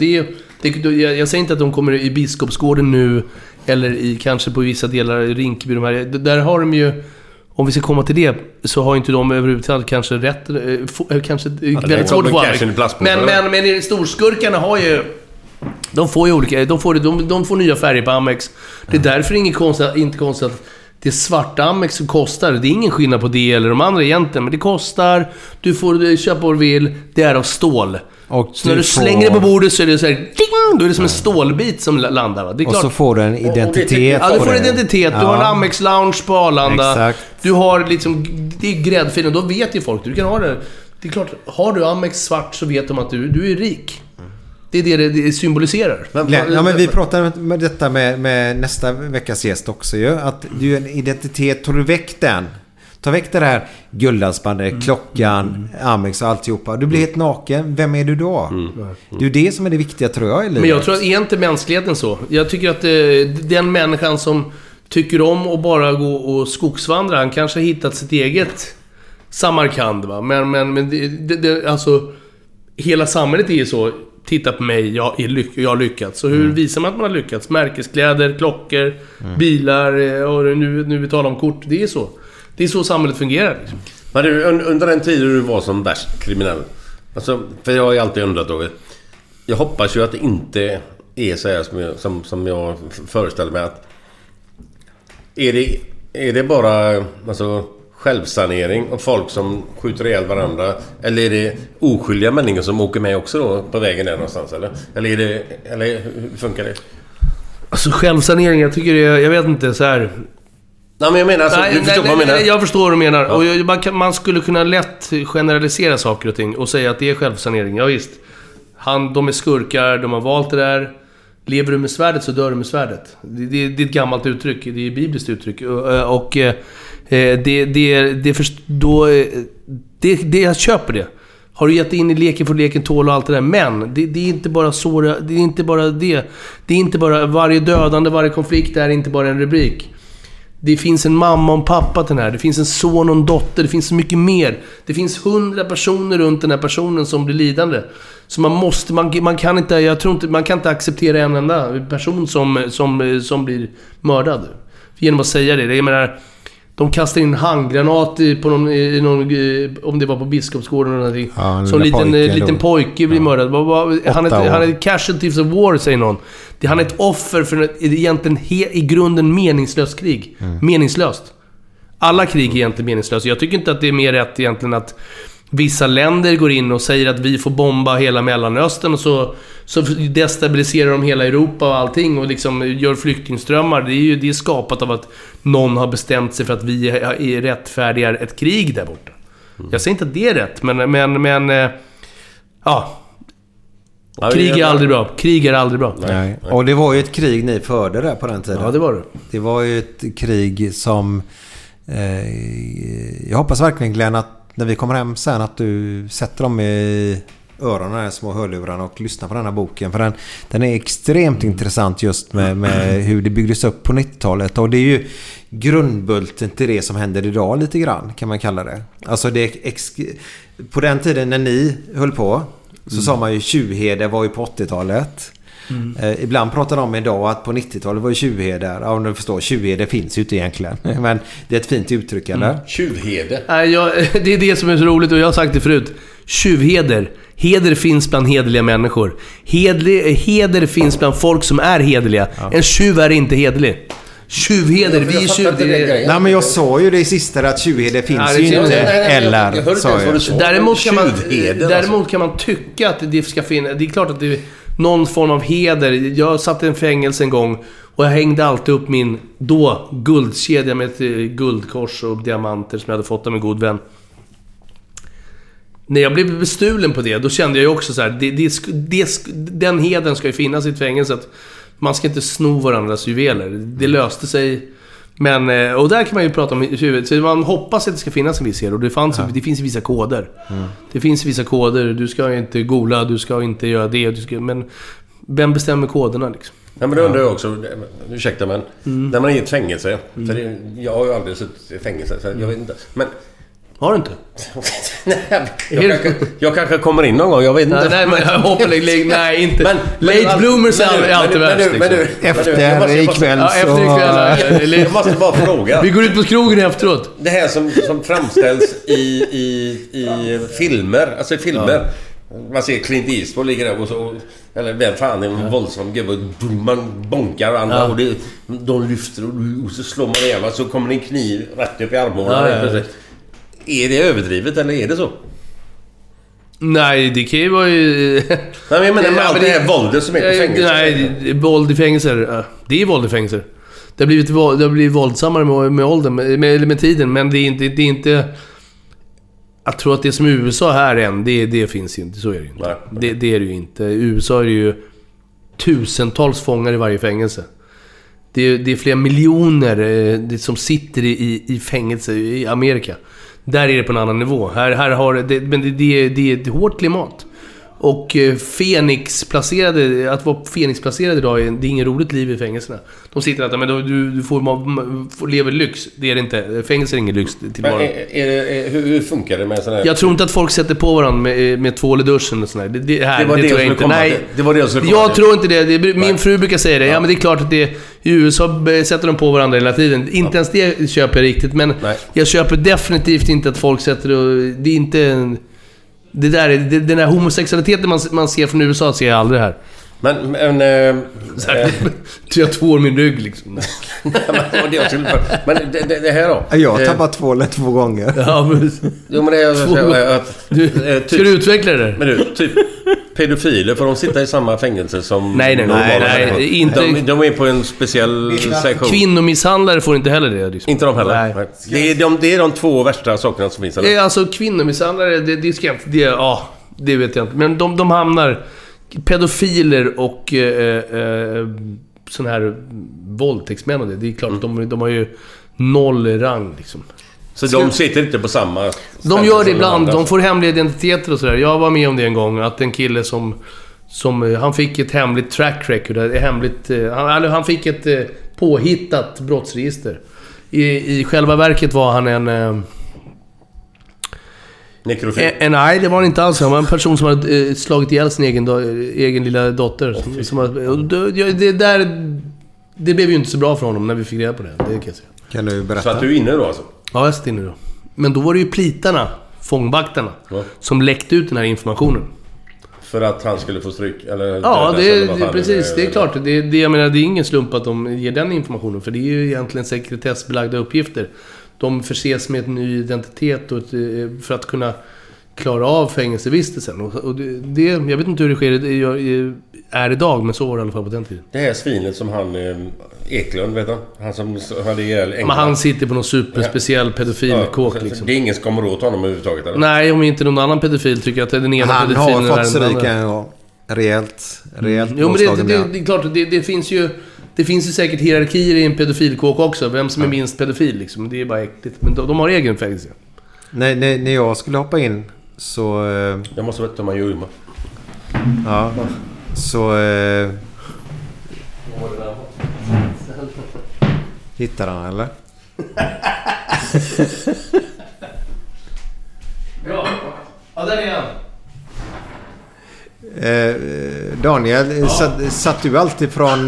jag säger inte att de kommer i Biskopsgården nu eller kanske på vissa delar i Rinkeby. Där har de ju, om vi ska komma till det, så har inte de överhuvudtaget kanske rätt, kanske väldigt svårt att få. Men storskurkarna har ju, de får ju olika, de får nya färger på Amex. Det är därför inte konstigt att det svarta Amex som kostar. Det är ingen skillnad på det eller de andra egentligen, men det kostar. Du får köpa vad du vill. Det är av stål. Och så när du slänger det på bordet så är det så här, ding, då är det som en stålbit som landar, va? Det är klart. Och så får du en identitet. Ja, du får en identitet. Du har en Amex Lounge på Arlanda. Exakt. Du har liksom, det är gräddfil och då vet ju folk. Du kan ha det. Det är klart, har du Amex svart så vet de att du är rik. Det är det symboliserar. Men vi pratar med detta med nästa veckas gäst också ju. Att du är en identitet, tar du väck den. Ta väck det här guldhalsbandet, klockan, Amex och alltihopa. Du blir helt naken. Vem är du då? Det är det som är det viktiga, tror jag, i livet. Men jag tror att är inte mänskligheten så. Jag tycker att den människan som tycker om att bara gå och skogsvandra, han kanske har hittat sitt eget Samarkand, va? Men det, alltså hela samhället är ju så. Titta på mig, jag har lyckats. Så hur visar man att man har lyckats? Märkeskläder, klockor, bilar och nu vi talar om kort. Det är så. Det är så samhället fungerar liksom. Men du, under den tiden du var som värst kriminell, alltså, för jag har ju alltid undrat då, jag hoppas ju att det inte är så här som jag föreställer mig att är det bara alltså självsanering och folk som skjuter ihjäl varandra, eller är det oskyldiga människor som åker med också då på vägen där någonstans, eller hur funkar det? Alltså självsanering, jag tycker jag vet inte så här. Nej, men jag menar alltså, du förstår vad jag menar. Jag förstår vad du menar. Ja. Och man skulle kunna lätt generalisera saker och ting och säga att det är självsanering. Ja visst. De är skurkar, de har valt det där. Lever du med svärdet så dör du med svärdet. Det är ett gammalt uttryck. Det är ett bibliskt uttryck. Och jag köper det. Har du gett in i leken för leken tål och allt det där. Men det är inte bara så. Det är inte bara det. Det är inte bara varje dödande, varje konflikt är inte bara en rubrik. Det finns en mamma och en pappa till den här. Det finns en son och en dotter. Det finns så mycket mer. Det finns 100 personer runt den här personen som blir lidande. Så man kan inte, jag tror inte, man kan inte acceptera en enda person som blir mördad. Genom att säga det. Jag menar, de kastar in en handgranat på någon, om det var på Biskopsgården eller någonting. Ja, som liten pojke blir mördad. Han är casualties of war, säger någon. Han är ett offer för egentligen i grunden meningslöst krig. Meningslöst. Alla krig är egentligen meningslösa. Jag tycker inte att det är mer rätt egentligen att vissa länder går in och säger att vi får bomba hela Mellanöstern och så destabiliserar de hela Europa och allting och liksom gör flyktingströmmar. Det är skapat av att någon har bestämt sig för att vi är rättfärdiga ett krig där borta. Jag säger inte att det är rätt, men ja. Krig är aldrig bra. Krig är aldrig bra. Nej. Och det var ju ett krig ni förde där på den tiden. Ja, det var det. Det var ju ett krig som... jag hoppas verkligen, Glenn, att när vi kommer hem sen att du sätter dem i öronen, de här små hörlurarna, och lyssnar på den här boken. För den är extremt intressant just med hur det byggdes upp på 90-talet. Och det är ju grundbulten till det som händer idag lite grann, kan man kalla det. Alltså på den tiden när ni höll på så sa man ju Tjuvheder var ju på 80-talet. Ibland pratar de om idag att på 90-talet var ju Tjuvheder. Ja, om du förstår, Tjuvheder finns ju inte egentligen. Men det är ett fint uttryck, eller? Tjuvheder? Det är det som är så roligt, och jag har sagt det förut. Tjuvheder. Heder finns bland hederliga människor. Heder finns bland folk som är hederliga. En tjuv är inte hederlig. Tjuvheder, vi är tjuv. Nej, men jag sa ju det i sista, att tjuvheder finns ju inte. Eller sa jag. Däremot kan man tycka att det ska finnas. Det är klart att det är någon form av heder. Jag satt i en fängelse en gång och jag hängde alltid upp min då guldkedja med ett guldkors och diamanter som jag hade fått av en god vän. När jag blev bestulen på det, då kände jag ju också så här, den heden ska ju finnas i ett fängelse, att man ska inte sno varandras juveler. Det löste sig. Men, och där kan man ju prata om huvudet. Så man hoppas att det ska finnas en viss heder. Och det finns vissa koder. Det finns vissa koder. Du ska inte gola, du ska inte göra det. Men vem bestämmer koderna liksom? Ja, men det undrar jag också. Ursäkta, men när man är i ett fängelse. För jag har ju aldrig suttit i fängelse, så jag vet inte. Men har du inte? jag kanske kommer in någon gång, jag vet inte. Nej, men jag hoppas nej, inte. Men late bloomers är alltid värst. Efter ikväll så... Jag måste bara fråga. Vi går ut på krogen efteråt. Det här som framställs i filmer, alltså i filmer. Man ser Clint Eastwood ligger där och så, eller vem fan är en våldsam gubbe, man bonkar andra och de lyfter och så slår man igen, så kommer det en kniv rätt upp i armhålan. Är det överdrivet eller är det så? Nej, det kan ju vara ju... Nej, men jag menar med allt det här våldet som är på fängelser. Nej, våld i fängelser. Det är våld i fängelser. Det har blivit våldsammare med åldern, med tiden. Men det är inte... Jag tror att det som i USA här än, det finns ju inte. Så är det ju inte. Nej. Det är det ju inte. I USA är det ju tusentals fångar i varje fängelse. Det är flera miljoner som sitter i fängelse i Amerika. Där är det på en annan nivå. Här har men det är ett hårt klimat. Och att vara Fenix-placerad idag, det är ingen roligt liv i fängelserna. De sitter att men du får leva lyx. Det är det inte. Fängelse är ingen lyx tillvaro. Hur funkar det med sådana här... Jag tror inte att folk sätter på varandra med tvål i duschen och sådär. Det tror jag inte. Nej, det var det jag skulle komma jag tror inte det. Min fru brukar säga det. Ja, men det är klart att i USA sätter de på varandra hela tiden. Inte ens det köper jag riktigt. Men jag köper definitivt inte att folk sätter det. Det är inte... Den där homosexualiteten man ser från USA ser jag aldrig här. Men jag tvår min rygg liksom. Men det här då? Jag har tappat tvålen 2 gånger. Ja, men... Jo, men det är ska du utveckla det? Men du, typ pedofiler, får de sitta i samma fängelse som... Nej, inte... De är på en speciell sektion. Kvinnomisshandlare får inte heller det liksom. Inte de heller? Nej. Det är de 2 värsta sakerna som finns, eller? Alltså kvinnomisshandlare, det ska det vet jag inte. Men de hamnar... Pedofiler och sån här våldtäktsmän och det är klart att de har ju 0 rang liksom. Så de sitter inte på samma... De gör det ibland, de får hemliga identiteter och sådär. Jag var med om det en gång, att en kille som han fick ett hemligt track record, han fick ett påhittat brottsregister. I själva verket var han en... Nej, det var han inte alls. Han var en person som hade slagit ihjäl sin egen lilla dotter. Det blev ju inte så bra för honom när vi fick reda på det. Det kan jag säga. Kan du berätta? Så att du är inne då alltså? Ja, jag sitter inne då. Men då var det ju plitarna, fångvaktarna, som läckte ut den här informationen. För att han skulle få stryk? Eller ja, precis. Det är klart. Jag menar, det är ingen slump att de ger den informationen. För det är ju egentligen sekretessbelagda uppgifter. De förses med en ny identitet för att kunna klara av fängelsevistelsen. Och det, jag vet inte hur det sker är idag, men så var det i alla fall på den tiden. Det här svinet som han Eklund, vet han som hade ihjäl England. Men han sitter på någon superspeciell pedofilkåk liksom. Det är ingen som kommer åt honom överhuvudtaget, eller? Nej, om inte någon annan pedofil tycker att den ena han pedofilen har fått stryk en gång. Rejält Jo, men det är klart, det finns ju säkert hierarkier i en pedofilkåk också. Vem som är minst pedofil liksom. Det är bara äckligt. Men de har egen fängelse. När jag skulle hoppa in så... Jag måste veta om man gör. Ja. Så... Hittar han, eller? Ja, där är han. Daniel, satt du alltid från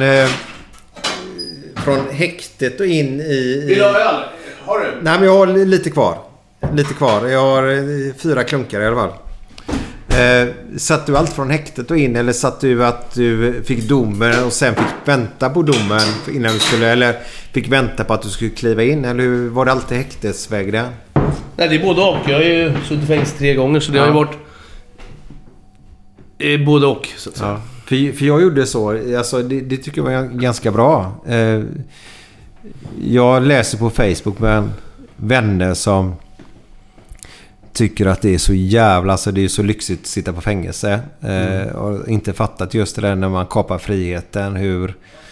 häktet och in i... Vill du ha öl? Har du? Nej, men jag har lite kvar. Jag har 4 klunkar i alla fall. Satt du allt från häktet och in, eller satt du att du fick domen och sen fick vänta på domen innan du skulle, eller fick vänta på att du skulle kliva in, eller hur var det alltid häktesväg där? Nej, det är både och. Jag har ju suttit i fängelse 3 gånger, så det har ju varit både och, så att säga. Ja. För jag gjorde så, alltså det tycker jag var ganska bra. Jag läser på Facebook med vänner som tycker att det är så jävla, alltså det är så lyxigt att sitta på fängelse. Och inte fattat just det där när man kapar friheten, hur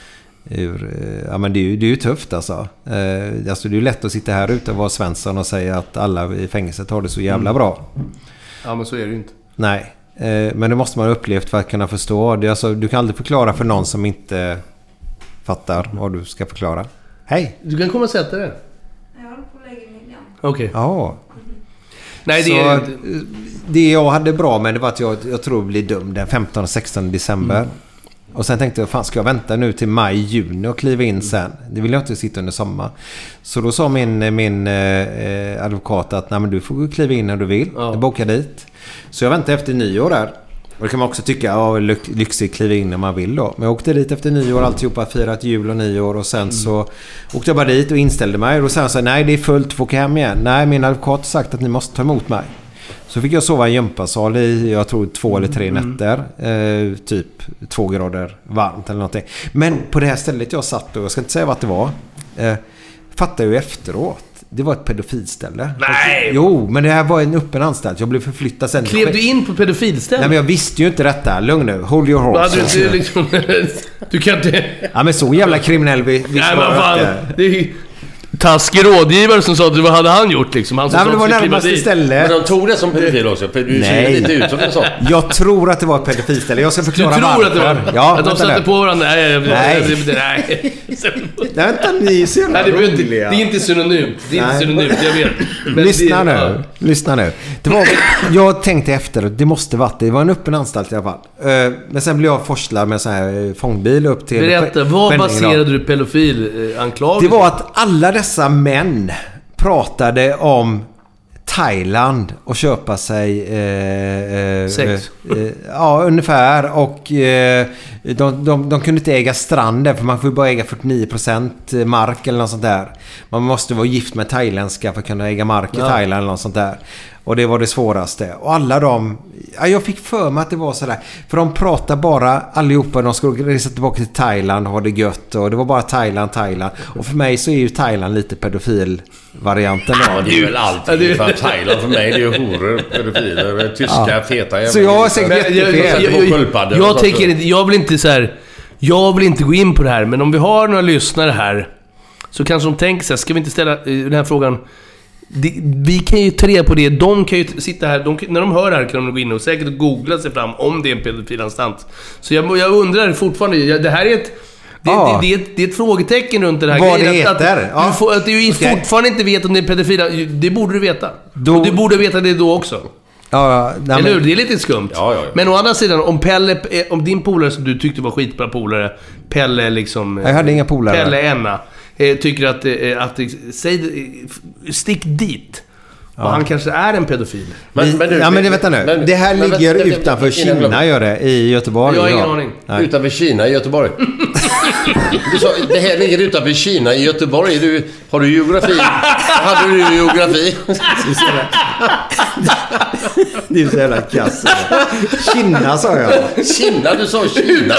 ja, men det är ju tufft alltså. Alltså det är ju lätt att sitta här ute och vara Svensson och säga att alla i fängelset har det så jävla bra. Ja, men så är det ju inte. Nej, men det måste man ha upplevt för att kunna förstå. Det, alltså, du kan aldrig förklara för någon som inte fattar vad du ska förklara. Hej! Du kan komma och sätta det. Jag håller på att lägga midjan. Okej. Ja. Nej, det jag hade bra med det var att jag tror jag blir dum den 15-16 december. Och sen tänkte jag, fan ska jag vänta nu till maj-juni och kliva in sen? Det vill jag inte sitta under sommar. Så då sa min advokat att nej, men du får kliva in när du vill. Du bokar dit. Så jag väntade efter nyår där. Och det kan man också tycka, lyxigt kliva in när man vill då. Men jag åkte dit efter nyår, alltihopa, firat jul och nyår. Och sen så åkte jag bara dit och inställde mig. Och sen sa jag, nej det är fullt, får åka hem igen. Nej, min advokat har sagt att ni måste ta emot mig. Så fick jag sova i en gympasal i, jag tror 2 eller 3 nätter. Typ 2 grader varmt eller någonting. Men på det här stället jag satt, och jag ska inte säga vad det var. Fattade ju efteråt. Det var ett pedofilställe. Nej! Jo, men det här var en öppen anstalt. Jag blev förflyttad sen. Klev du in på pedofilställe? Nej, men jag visste ju inte detta. Lugn nu. Hold your horse. Du kan inte... Ja, men så jävla kriminell vi nej, men fan. Det är taskig rådgivare som sa att vad hade han gjort liksom? Han som nej, men det var närmaste ställe. Men de tog det som pedofil också. Du ser lite ut som det så. Jag tror att det var ett pedofilställe. Jag ska förklara varför. Du tror att det var? Ja, att de satte på varandra? Nej. Vänta, ni är så jävla roliga. Det är inte synonymt. Det är inte synonymt, jag vet. Men Lyssna nu. Det var, jag tänkte efter, det måste varit det. Det var en öppen anstalt i alla fall. Men sen blev jag forslad med en sån här fångbil upp till... Berätta, vad baserade du pedofilanklagelser? Det var att alla dessa män pratade om Thailand och köpa sig sex. Ja, ungefär. Och de kunde inte äga stranden, för man får ju bara äga 49% mark eller något sånt där. Man måste vara gift med thailändska för att kunna äga mark i Thailand eller något sånt där. Och det var det svåraste. Och alla de... Ja, jag fick för mig att det var sådär. För de pratade bara allihopa. De skulle resa tillbaka till Thailand och ha det gött. Och det var bara Thailand. Och för mig så är ju Thailand lite pedofil-varianten. Ja, det är väl alltid. För Thailand för mig det är ju horor, pedofiler, tyska, feta. Så jag har säkert jättefel. Jag tänker inte... Jag vill inte så här... Jag vill inte gå in på det här. Men om vi har några lyssnare här så kanske de tänker så här, ska vi inte ställa den här frågan... Vi kan ju ta reda på det. De kan ju sitta här, när de hör det här kan de gå in och säkert googla sig fram om det är en pedofilanstant. Så jag undrar fortfarande, det här är ett det är ett frågetecken runt det här. Vad grejen, det heter? Att du fortfarande inte vet om det är pedofila. Det borde du veta. Och du borde veta det då också. Eller hur? Det är lite skumt. Ja. Men å andra sidan, om din polare som du tyckte var skitbra polare, Pelle liksom... Jag hade inga polare. Pelle Enna. Tycker att stick dit. Och han kanske är en pedofil. Men vänta nu. Det här ligger utanför Kina, gör det, i Göteborg. Jag har ingen aning. Utanför Kina i Göteborg. Du sa, det här ligger utanför Kina i Göteborg. Har du geografi? Hade du geografi? Det är så jävla kass. Kina sa jag. Kina, du sa Kina.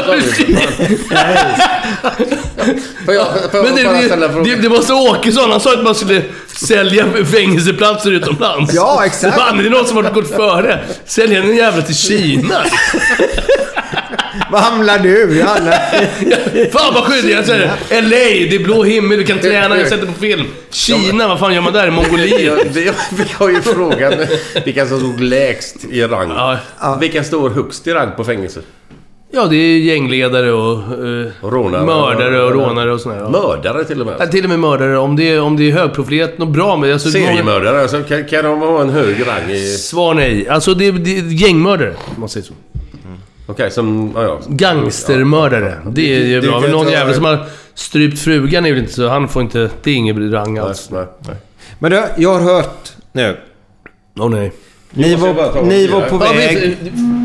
Men det var så Åkesson. Han sa att man skulle sälja fängelseplatser utomlands. Ja, exakt. Det är någon som har gått före. Sälja en jävla till Kina. Vad hamnar du? Fan vad skyldig jag säger. LA, det är blå himmel, du kan träna, jag sätter på film. Kina, vad fan gör man där? Mongoliet. Vi har ju frågan vilka som stod lägst i rang. Vilka står högst i rang på fängelse? Ja, det är gängledare och mördare och rånare och sådär. Mördare till och med? Ja, till och med mördare. Om det är högprofilerat, något bra med... Alltså, seriemördare, alltså, kan de ha en hög rang i... Svar nej. Alltså det är gängmördare, om man säger så. Okej, som... Ja. Gangstermördare. Det är ju bra. Men någon jävel som har strypt frugan är väl inte så... Han får inte... Det är ingen rang alls. Nej. Men du, jag har hört nu... nej. Ni var på väg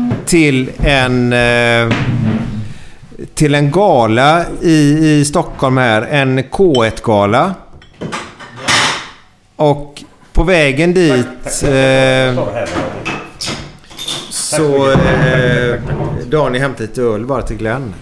till en gala i Stockholm här, en K1-gala. Och på vägen dit så Daniel hämtade lite öl bara till Glenn.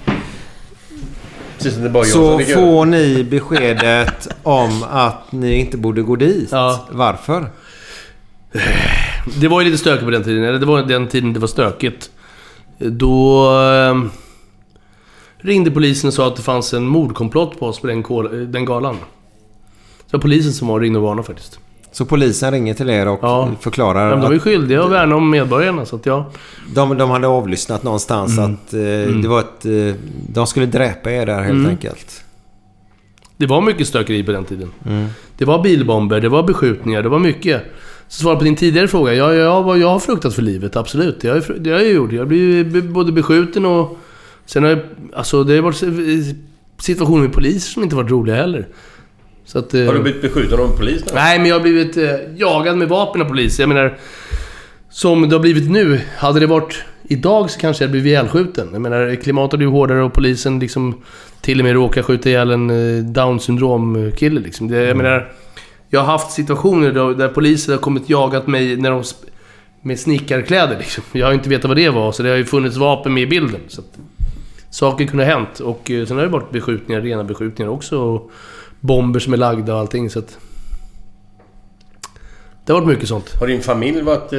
Så får ni beskedet om att ni inte borde gå dit. Varför? Det var ju lite stökigt på den tiden. Eller det var den tiden det var stökigt. Då ringde polisen och sa att det fanns en mordkomplott på oss på den galan. Så var polisen som ringde och varnade faktiskt. Så polisen ringer till er och förklarar... De var ju skyldiga att värna om medborgarna. Så att de hade avlyssnat någonstans att det var de skulle dräpa er där helt enkelt. Det var mycket stökeri på den tiden. Det var bilbomber, det var beskjutningar, det var mycket. Så svar på din tidigare fråga. Jag har fruktat för livet, absolut. Det har jag gjort. Jag har blivit både beskjuten och... Sen har det har varit situationer med poliser som inte varit roliga heller. Så att, har du blivit beskjuten av en polis? Nej, men jag har blivit jagad med vapen av polis. Jag menar, som det har blivit nu. Hade det varit idag så kanske jag blivit ihjälskjuten. Jag menar, klimatet är ju hårdare och polisen liksom till och med råkar skjuta ihjäl en Down-syndrom-kille liksom. Jag menar... Jag har haft situationer där poliser har kommit jagat mig när de med snickarkläder liksom. Jag har inte vetat vad det var, så det har ju funnits vapen med i bilden. Så att saker kunde ha hänt. Och sen har det varit beskjutningar, rena beskjutningar också. Och bomber som är lagda och allting. Så att det har varit mycket sånt. Har din familj varit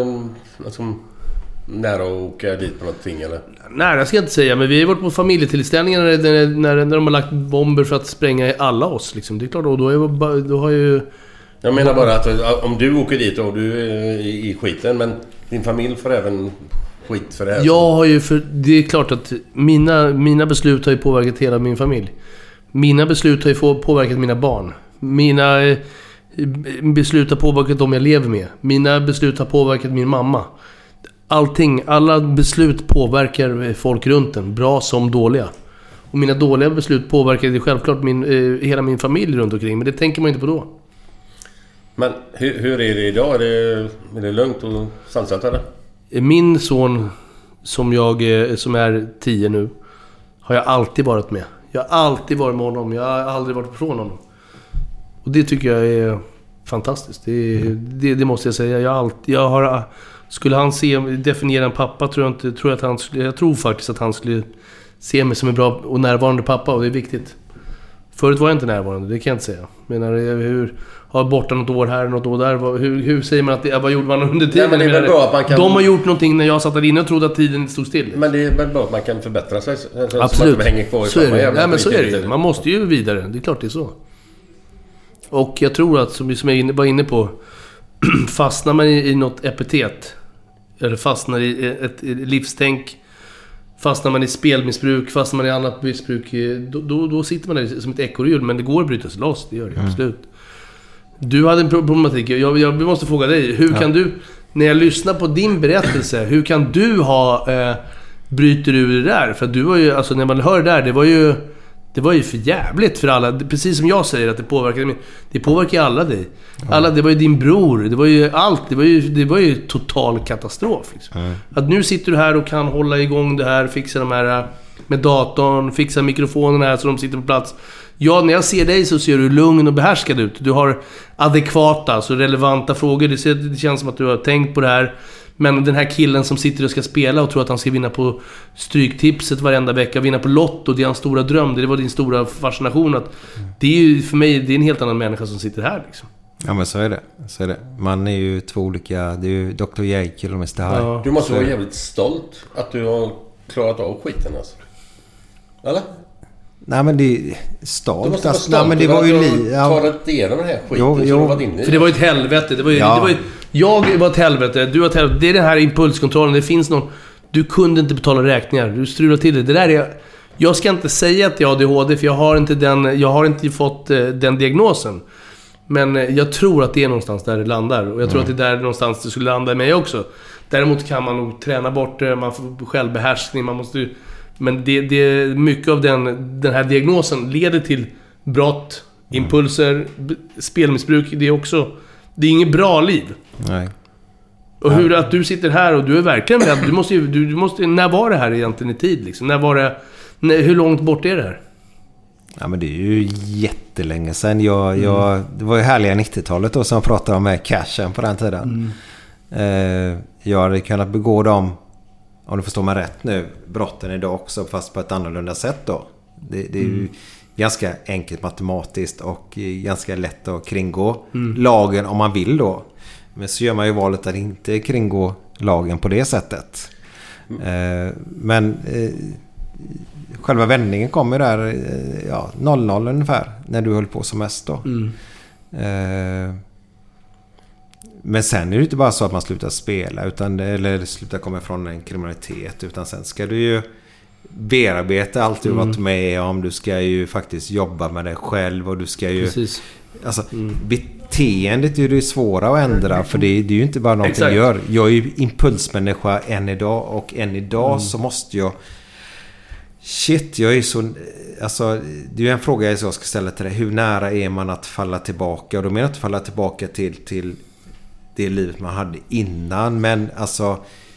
nära att åka dit på någonting eller? Nej, jag ska inte säga. Men vi har varit på familjetillställningar när de har lagt bomber för att spränga alla oss liksom. Det är klart, då har ju... Jag menar bara att om du åker dit och du är i skiten, men din familj får även skit för det här. Jag har ju det är klart att mina beslut har ju påverkat hela min familj. Mina beslut har ju påverkat mina barn. Mina beslut har påverkat dem jag lever med. Mina beslut har påverkat min mamma. Alla beslut påverkar folk runt en, bra som dåliga. Och mina dåliga beslut påverkar självklart hela min familj runt omkring, men det tänker man inte på då. Men hur är det idag? Är det lugnt och sansat eller? Min son som är 10 nu har jag alltid varit med. Jag har alltid varit med honom. Jag har aldrig varit från honom. Och det tycker jag är fantastiskt. Det måste jag säga. Skulle han definiera en pappa jag tror faktiskt att han skulle se mig som en bra och närvarande pappa, och det är viktigt. Förut var jag inte närvarande, det kan jag inte säga. Men hur har borta något år här, något år där, hur säger man att vad gjorde man under tiden? Nej, men det är väl bra att man kan... De har gjort någonting när jag satt där inne och trodde att tiden stod still. Men det är väl bra att man kan förbättra sig. Absolut. Man hänger kvar i så är det. Nej, men så är det. Man måste ju vidare, det är klart det är så. Och jag tror att, som jag var inne på, fastnar man i något epitet, eller fastnar i ett livstänk, fastnar man i spelmissbruk, fastnar man i annat missbruk, då sitter man där som ett ekorrhjul. Men det går att bryta sig loss, det gör det absolut. Du hade en problematik. Jag måste fråga dig, hur kan du, när jag lyssnar på din berättelse, hur kan du bryter ur det där? För du var ju, alltså när man hör det där, det var ju för jävligt för alla. Precis som jag säger att det påverkar alla dig. Alla, det var ju din bror, det var ju allt, det var ju total katastrof liksom. Att nu sitter du här och kan hålla igång det här, fixa de här med datorn, fixa mikrofonerna här så de sitter på plats. Ja, när jag ser dig så ser du lugn och behärskad ut. Du har adekvata, så relevanta frågor. Det känns som att du har tänkt på det här. Men den här killen som sitter och ska spela och tror att han ska vinna på Stryktipset varenda vecka, vinna på Lotto, det är hans stora dröm. Det var din stora fascination. Att det är ju för mig, det är en helt annan människa som sitter här liksom. Ja, men så är det. Man är ju två olika. Det är ju Dr. Jekyll och Mr. Hyde. Du måste vara jävligt stolt att du har klarat av skiten alltså. Eller? Nej men det är stolt. Du måste vara stolt. Nej, men det var ju tagit igenom den här skiten som du varit inne i. För det var ju ett helvete. Jag var ett helvete. Du var ett helvete. Det är den här impulskontrollen. Det finns någon... Du kunde inte betala räkningar. Du strulade till det. Det där är... Jag ska inte säga att jag har ADHD, för jag har inte fått den diagnosen. Men jag tror att det är någonstans där det landar. Och jag tror att det är där någonstans det skulle landa i mig också. Däremot kan man nog träna bort det. Man får självbehärskning. Man måste... Men det mycket av den här diagnosen leder till brott, impulser, spelmissbruk. Det är inget bra liv. Nej. Och hur att du sitter här och du är verkligen rädd. Du måste, när var det här egentligen i tid liksom? När var det, hur långt bort är det här? Ja men det är ju jättelänge sedan. Det var ju härliga 90-talet då som jag pratade om med cashen på den tiden. Jag hade kunnat begå dem, om du förstår mig rätt nu, brotten idag också, fast på ett annorlunda sätt då. Det är ju ganska enkelt matematiskt och ganska lätt att kringgå lagen om man vill då. Men så gör man ju valet att inte kringgå lagen på det sättet. Men själva vändningen kommer där 00 ungefär, när du höll på som mest då. Men sen är det inte bara så att man slutar spela eller slutar komma ifrån en kriminalitet, utan sen ska du ju bearbeta allt du varit med om. Du ska ju faktiskt jobba med dig själv och du ska ju... Precis. Alltså, beteendet är ju det svåra att ändra, för det är ju inte bara någonting jag gör. Jag är ju impulsmänniska än idag, och än idag så måste jag... jag är så... Alltså, det är ju en fråga jag ska ställa till dig. Hur nära är man att falla tillbaka? Och då menar jag inte falla tillbaka till det livet man hade innan, men alltså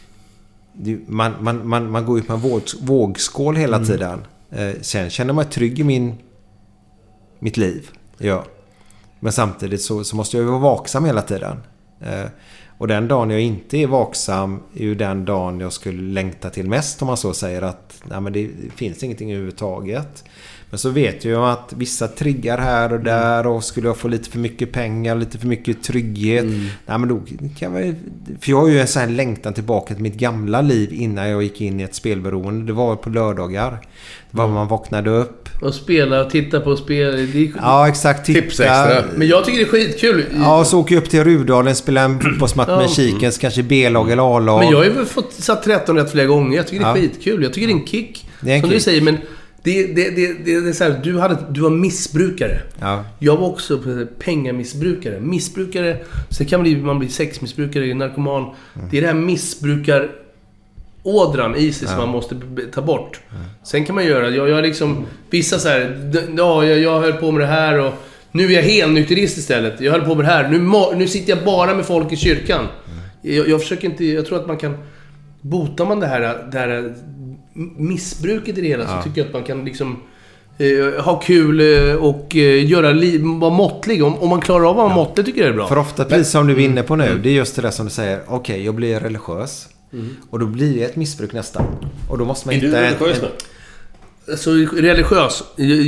man går ut på en vågskål hela tiden. Sen känner man trygg i mitt liv. Ja. Men samtidigt så måste jag ju vara vaksam hela tiden. Och den dagen jag inte är vaksam är ju den dagen jag skulle längta till mest, om man så säger, att nej, men det finns ingenting överhuvudtaget. Men så vet jag att vissa triggar här och där, och skulle jag få lite för mycket pengar, lite för mycket trygghet, nej, men då kan jag, för jag har ju en sån här längtan tillbaka till mitt gamla liv innan jag gick in i ett spelberoende. Det var på lördagar. Det var man vaknade upp och spela och titta på spel. Ja, exakt. Tips extra. Men jag tycker det är skitkul. Ja, och så åker jag upp till Rudalen, spela en fotbollsmatch med Kikens, kanske B-lag eller A-lag. Men jag har ju satt 13 rätt flera gånger. Jag tycker det är skitkul. Jag tycker det är en kick. Det är en kick. Du säger, men det är så här, du var missbrukare. Ja. Jag var också pengamissbrukare. Missbrukare, så kan man bli sexmissbrukare, narkoman. Det är det här missbrukarådran i sig som man måste ta bort. Sen kan man göra, jag liksom vissa så här, jag höll på med det här och nu är jag helnykterist istället. Jag höll på med det här. Nu sitter jag bara med folk i kyrkan. Jag försöker inte, jag tror att man kan botar man det här missbruket i det hela, så tycker jag att man kan liksom ha kul och vara måttlig. Om man klarar av att vara måttlig, tycker jag det är bra. För ofta, precis som du är inne på nu, det är just det där som du säger. Okej, jag blir religiös. Och då blir det ett missbruk nästan. Och då måste man hitta... Är du religiös nu? Alltså, religiös.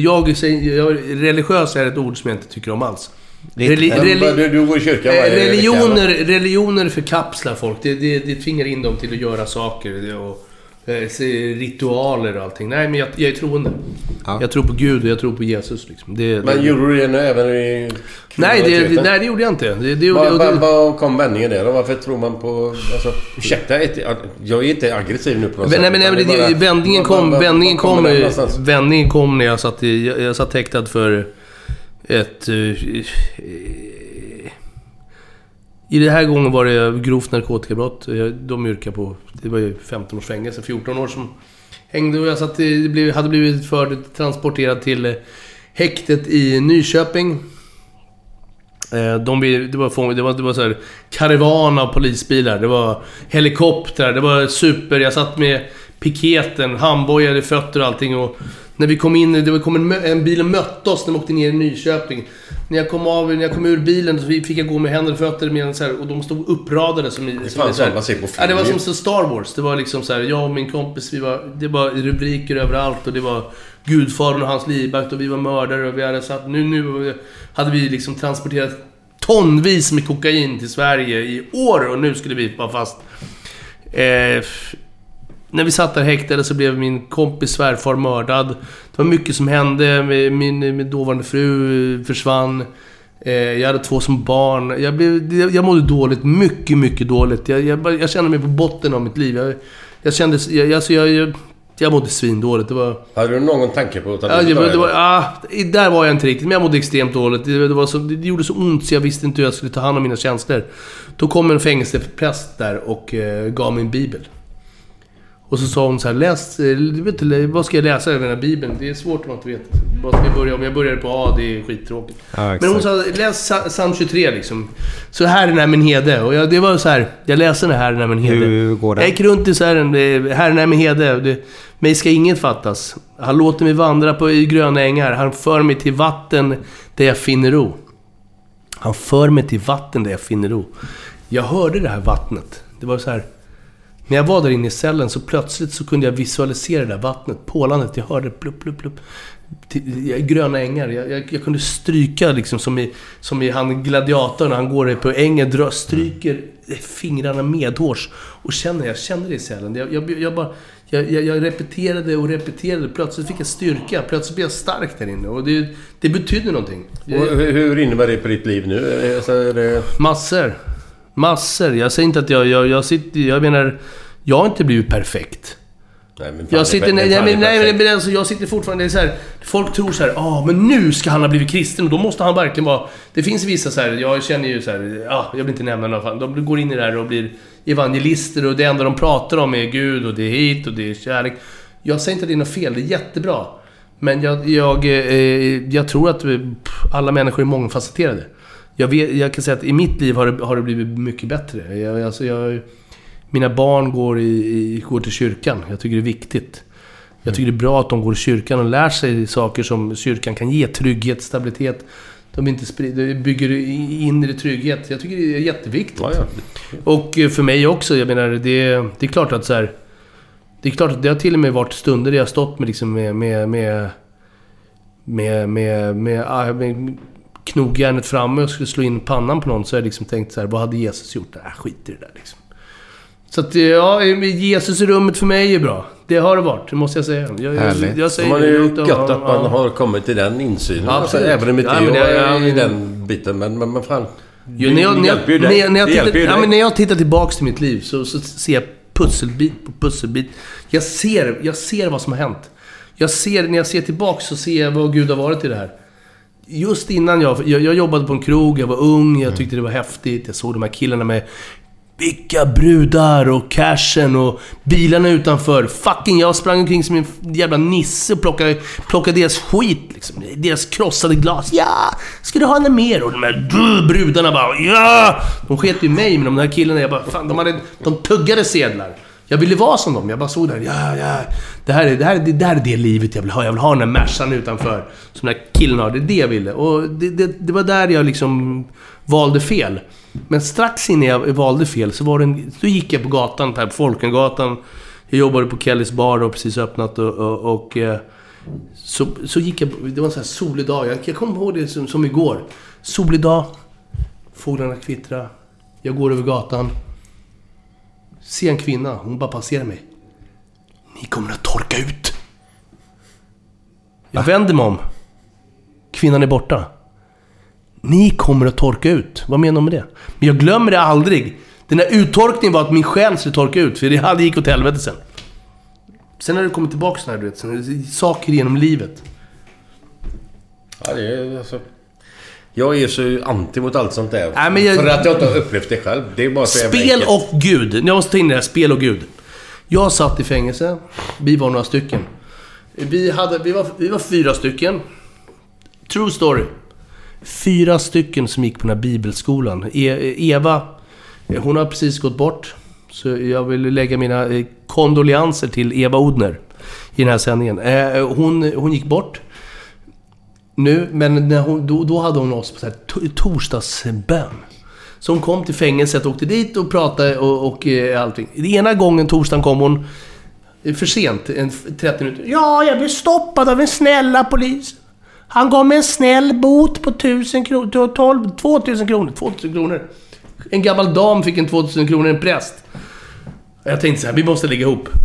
Religiös är ett ord som jag inte tycker om alls. Du går i kyrkan religioner förkapslar folk. Det tvingar in dem till att göra saker och ritualer och allting. Nej, men jag är troende. Jag tror på Gud och jag tror på Jesus liksom. Men gjorde du det nu även i... Nej, det gjorde jag inte. Vad kom vändningen där? Varför tror man på... Alltså, ursäkta, jag är inte aggressiv nu på något sätt. Nej, vändningen kom när jag satt häktad för ett... I det här gången var det grovt narkotikabrott. De yrkar på... Det var ju 15 års fängelse, 14 år som hängde. Och jag satt, hade blivit transporterad till häktet i Nyköping. Det var så här karavan av polisbilar. Det var helikoptrar. Det var super. Jag satt med piketen, handbojade fötter och allting. Och när vi kom in, det kom en bil och mötte oss när vi åkte ner i Nyköping. När jag kom ur bilen så fick jag gå med händer och fötter med så här, och de stod uppradade som i det var som så Star Wars. Det var liksom så här, jag och min kompis, det var rubriker överallt och det var Gudfadern och hans livvakt och vi var mördare och vi hade satt nu hade vi liksom transporterat tonvis med kokain till Sverige i år och nu skulle vi vara fast. när vi satt där häktade så blev min kompis svärfar mördad. Det var mycket som hände. Min dåvarande fru försvann. Jag hade 2 som barn. Jag mådde dåligt. Mycket, mycket dåligt. Jag kände mig på botten av mitt liv. Jag mådde svindåligt. Hade du någon tanke på att ta där var jag inte riktigt. Men jag mådde extremt dåligt. Det gjorde så ont så jag visste inte hur jag skulle ta hand om mina känslor. Då kom en fängelsepräst där och gav mig en bibel. Och så sa hon så här, vad ska jag läsa i den här bibeln? Det är svårt om man inte vet. Om jag börjar på A, det är skittråkigt. Ja, men hon sa, läs Psalm 23 liksom. Så Herren är min herde. Och det var så här, jag läser den här Herren är min herde. Hur går det? Jag gick runt i så här, Herren är min herde. Mig ska inget fattas. Han låter mig vandra på gröna ängar. Han för mig till vatten där jag finner ro. Han för mig till vatten där jag finner ro. Jag hörde det här vattnet. Det var så här. När jag var där inne i cellen så plötsligt så kunde jag visualisera det där vattnet, pålandet. Jag hörde plupp, plupp, plupp. Gröna ängar. Jag kunde stryka liksom som i han gladiatorn när han går på ängen, stryker fingrarna medhårs och jag kände det i cellen. Jag repeterade och repeterade. Plötsligt fick jag styrka. Plötsligt blev jag stark där inne. Och det betydde någonting. Och hur innebär det på ditt liv nu? Massor. Jag säger inte att jag menar, jag har inte blivit perfekt. Nej, men jag sitter fortfarande så här. Folk tror så här, men nu ska han ha blivit kristen och då måste han verkligen vara. Det finns vissa så här, jag känner ju så här, jag vill inte nämna någon. De går in i det här och blir evangelister och det enda de pratar om är Gud och det är hit och det är kärlek. Jag säger inte att det är något fel, det är jättebra. Men jag tror att alla människor är mångfacetterade. Jag kan säga att i mitt liv har det blivit mycket bättre. Mina barn går till kyrkan. Jag tycker det är viktigt. Jag tycker det är bra att de går till kyrkan och lär sig saker som kyrkan kan ge. Trygghet, stabilitet. De bygger inre trygghet. Jag tycker det är jätteviktigt. Ja. Och för mig också, jag menar, det är klart att så här. Det är klart att det har till och med varit stunder där jag har stått med liksom med knogjärnet framme och skulle slå in pannan på någon, så har jag liksom tänkt så här, vad hade Jesus gjort? Skit i det där liksom. Så att Jesus i rummet för mig är bra. Det har det varit, det måste jag säga. Jag säger man är ju gött att man har kommit till den insynen. Alltså, även om inte jag i den biten, men fan. När jag tittar tillbaks till mitt liv så ser jag pusselbit på pusselbit. Jag ser vad som har hänt. När jag ser tillbaks så ser jag vad Gud har varit i det här. Just innan jag jobbade på en krog, jag var ung, jag tyckte det var häftigt. Jag såg de här killarna med vilka brudar och cashen och bilarna utanför. Fucking jag sprang omkring som en jävla nisse och plockade deras skit liksom. Deras krossade glas. Ja, ska du ha något mer? Och de här brudarna bara, ja! De sket ju mig, men de här killarna, jag bara, fan, de tuggade sedlar. Jag ville vara som dem. Jag bara såg där, ja. Det här är det livet jag vill ha. Jag vill ha den här Mercan utanför som den här killen har. Det är det jag ville. Och det var där jag liksom valde fel. Men strax innan jag valde fel så gick jag på gatan, på Folkengatan. Jag jobbade på Kellys bar och precis öppnat och så gick jag. Det var en sån här solig dag. Jag kommer ihåg det som igår. Solig dag. Fåglarna kvittrar. Jag går över gatan. Se en kvinna, hon bara passerar mig. Ni kommer att torka ut. Jag vänder mig om. Kvinnan är borta. Ni kommer att torka ut. Vad menar de med det? Men jag glömmer det aldrig. Den här uttorkningen var att min själ skulle torka ut. För det hade gick åt helvete sen. Sen har det kommit tillbaka såna här, du vet, saker genom livet. Ja, det är alltså... Jag är så anti mot allt sånt där. För att jag inte har upplevt det själv. Det är bara så spel och Gud. Jag måste ta in det här. Spel och Gud. Jag satt i fängelse. Vi var några stycken. Vi var 4 stycken. True story. 4 stycken som gick på den här bibelskolan. Eva, hon har precis gått bort. Så jag vill lägga mina kondolenser till Eva Odner i den här sändningen. Hon gick bort. Nu, men när då hade hon oss på så här torsdagsbön. Så hon kom till fängelset, åkte dit och pratade och allting. Den ena gången torsdagen kom hon för sent, 30 minuter. Ja, jag blev stoppad av en snälla polis. Han gav mig en snäll bot på 1000 kronor, 2000 kronor. En gammal dam fick en 2000 kronor, en präst. Jag tänkte så här, vi måste lägga ihop.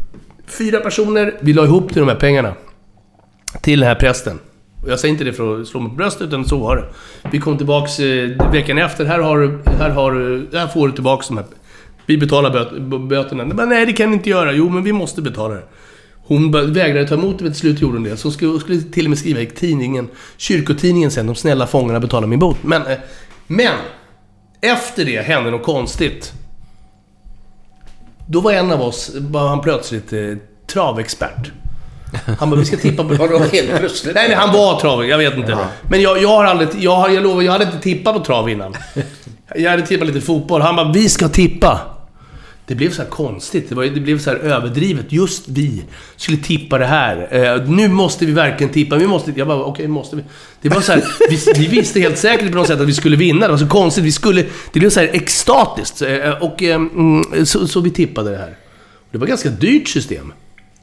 4 personer, vi la ihop till de här pengarna. Till den här prästen. Och jag säger inte det för att slå mig på bröstet, utan så var det. Vi kom tillbaks veckan efter. Här får du tillbaks de här. Vi betalar böterna. Men nej, det kan vi inte göra. Jo, men vi måste betala det. Hon vägrade ta emot det, till slut gjorde hon det. Så skulle till och med skriva i tidningen, kyrkotidningen sen, de snälla fångarna betalar min bot. Men efter det hände något konstigt. Då var en av oss, han plötsligt travexpert. Han bara, vi ska tippa på... Nej, han var trav, jag vet inte. Men jag lovar, jag hade inte tippat på trav innan. Jag hade tippat lite fotboll. Han bara, vi ska tippa. Det blev så här konstigt. Det blev så här överdrivet. Just vi skulle tippa det här. Nu måste vi verkligen tippa. Jag bara, okej, måste vi? Det var så här, vi visste helt säkert på något sätt att vi skulle vinna. Det var så konstigt. Det blev så här extatiskt. Så vi tippade det här. Det var ett ganska dyrt system.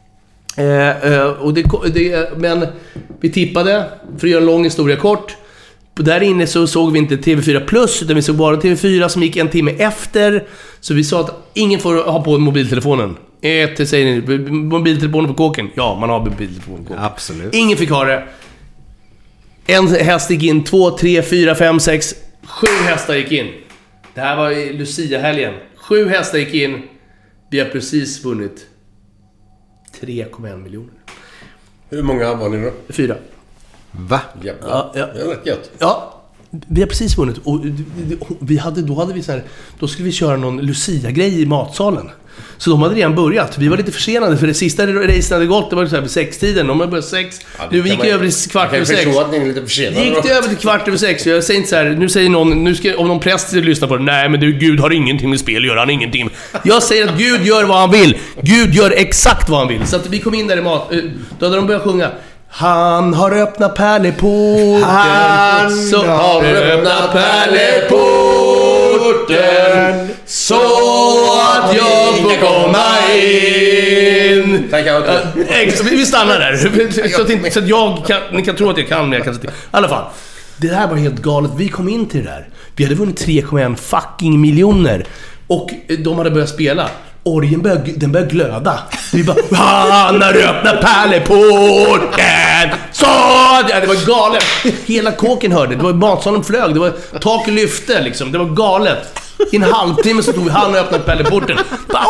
Men vi tippade, för att göra en lång historia kort. Där inne så såg vi inte TV4 Plus, utan vi såg bara TV4 som gick en timme efter. Så vi sa att ingen får ha på mobiltelefonen. Säger ni, mobiltelefonen på kåken? Ja, man har mobiltelefonen på kåken. Absolut. Ingen fick ha det. En häst gick in, 2, 3, 4, 5, 6 7 hästar gick in. Det här var i Lucia-helgen. 7 hästar gick in. Vi har precis vunnit 3,1 miljoner. Hur många var ni då? 4. Va? Ja. Det är rätt gött. Ja, vi har precis vunnit. Och då skulle vi köra någon Lucia-grej i matsalen. Så de hade redan börjat. Vi var lite försenade, för det sista racen hade gått. Det var så här vid 6-tiden. De hade börjat 6. Nu gick över till kvart över 6. Gick det över till kvart över 6. Jag säger inte så här, nu säger någon, om någon präst lyssnar på det, nej men Gud har ingenting med spel att göra, han har ingenting. Jag säger att Gud gör vad han vill. Gud gör exakt vad han vill. Så att vi kom in där i mat. Då hade de börjat sjunga. Han har öppnat pärleporten. Han har öppnat pärleporten så att jag får komma in. Vi stannar där. Så att ni kan tro att jag kan, men jag kan inte. I alla fall, det här var helt galet. Vi kom in till det där. Vi hade vunnit 3,1 fucking miljoner. Och de hade börjat spela. Orgen började glöda. Vi bara, han har öppnat pärleporten. Så! Ja, det var galet. Hela kåken hörde. Det var matsalen flög. Det var taket lyfte liksom. Det var galet. I en halvtimme så tog vi han och öppnade pärleporten.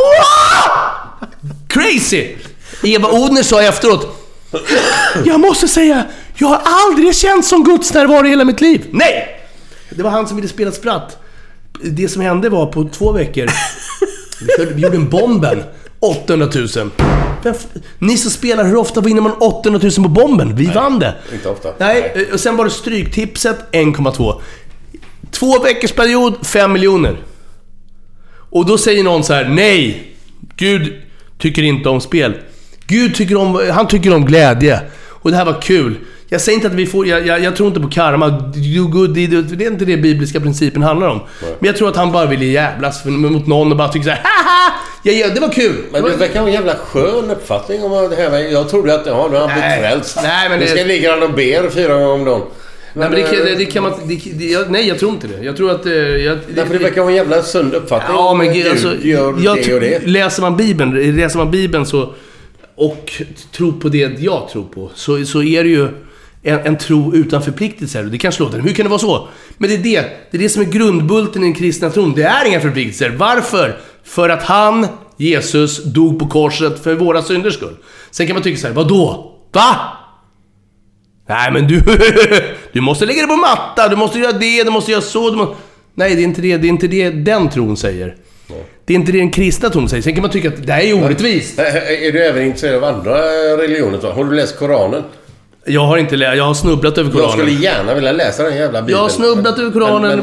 Crazy! Eva Odner sa efteråt, jag måste säga, jag har aldrig känt som Guds närvaro i hela mitt liv. Nej! Det var han som ville spela spratt. Det som hände var på 2 veckor vi gjorde en bomben 800 000. Ni som spelar, hur ofta vinner man 800 000 på bomben? Vi vann det. Inte ofta. Nej, och sen var det stryktipset 1,2. 2 veckors period 5 miljoner. Och då säger någon så här: nej, Gud tycker inte om spel. Gud han tycker om glädje. Och det här var kul. Jag säger inte att vi får, jag tror inte på karma. Det är inte det bibliska principen handlar om. Men jag tror att han bara ville jävlas mot någon och bara tycker så här: haha! Det var kul. Men det verkar vara en jävla skön uppfattning om det här. Jag trodde att nu har han blivit frälst. Nej, men det ska ligga och ber 4 gånger om dagen. Nej, men det kan man... nej, jag tror inte det. Jag tror att... Därför det verkar vara en jävla sund uppfattning. Ja, men alltså, gör det och det. Läser man Bibeln så... Och tror på det jag tror på, så är det ju en tro utan förpliktelser. Det kanske låter, hur kan det vara så? Men det är det som är grundbulten i den kristna tron. Det är inga förpliktelser. Varför? För att Jesus, dog på korset för våra synders skull. Sen kan man tycka så här: vadå? Va? Nej, men du måste lägga det på matta. Du måste göra det, du måste göra så. Nej, det är inte det den tron säger. Det är inte det den kristna tron säger. Sen kan man tycka att det här är orättvist. Är du även intresserad av andra religioner då? Har du läst Koranen? Jag har snubblat över Koranen. Jag skulle gärna vilja läsa den jävla Bibeln. Jag har snubblat över Koranen.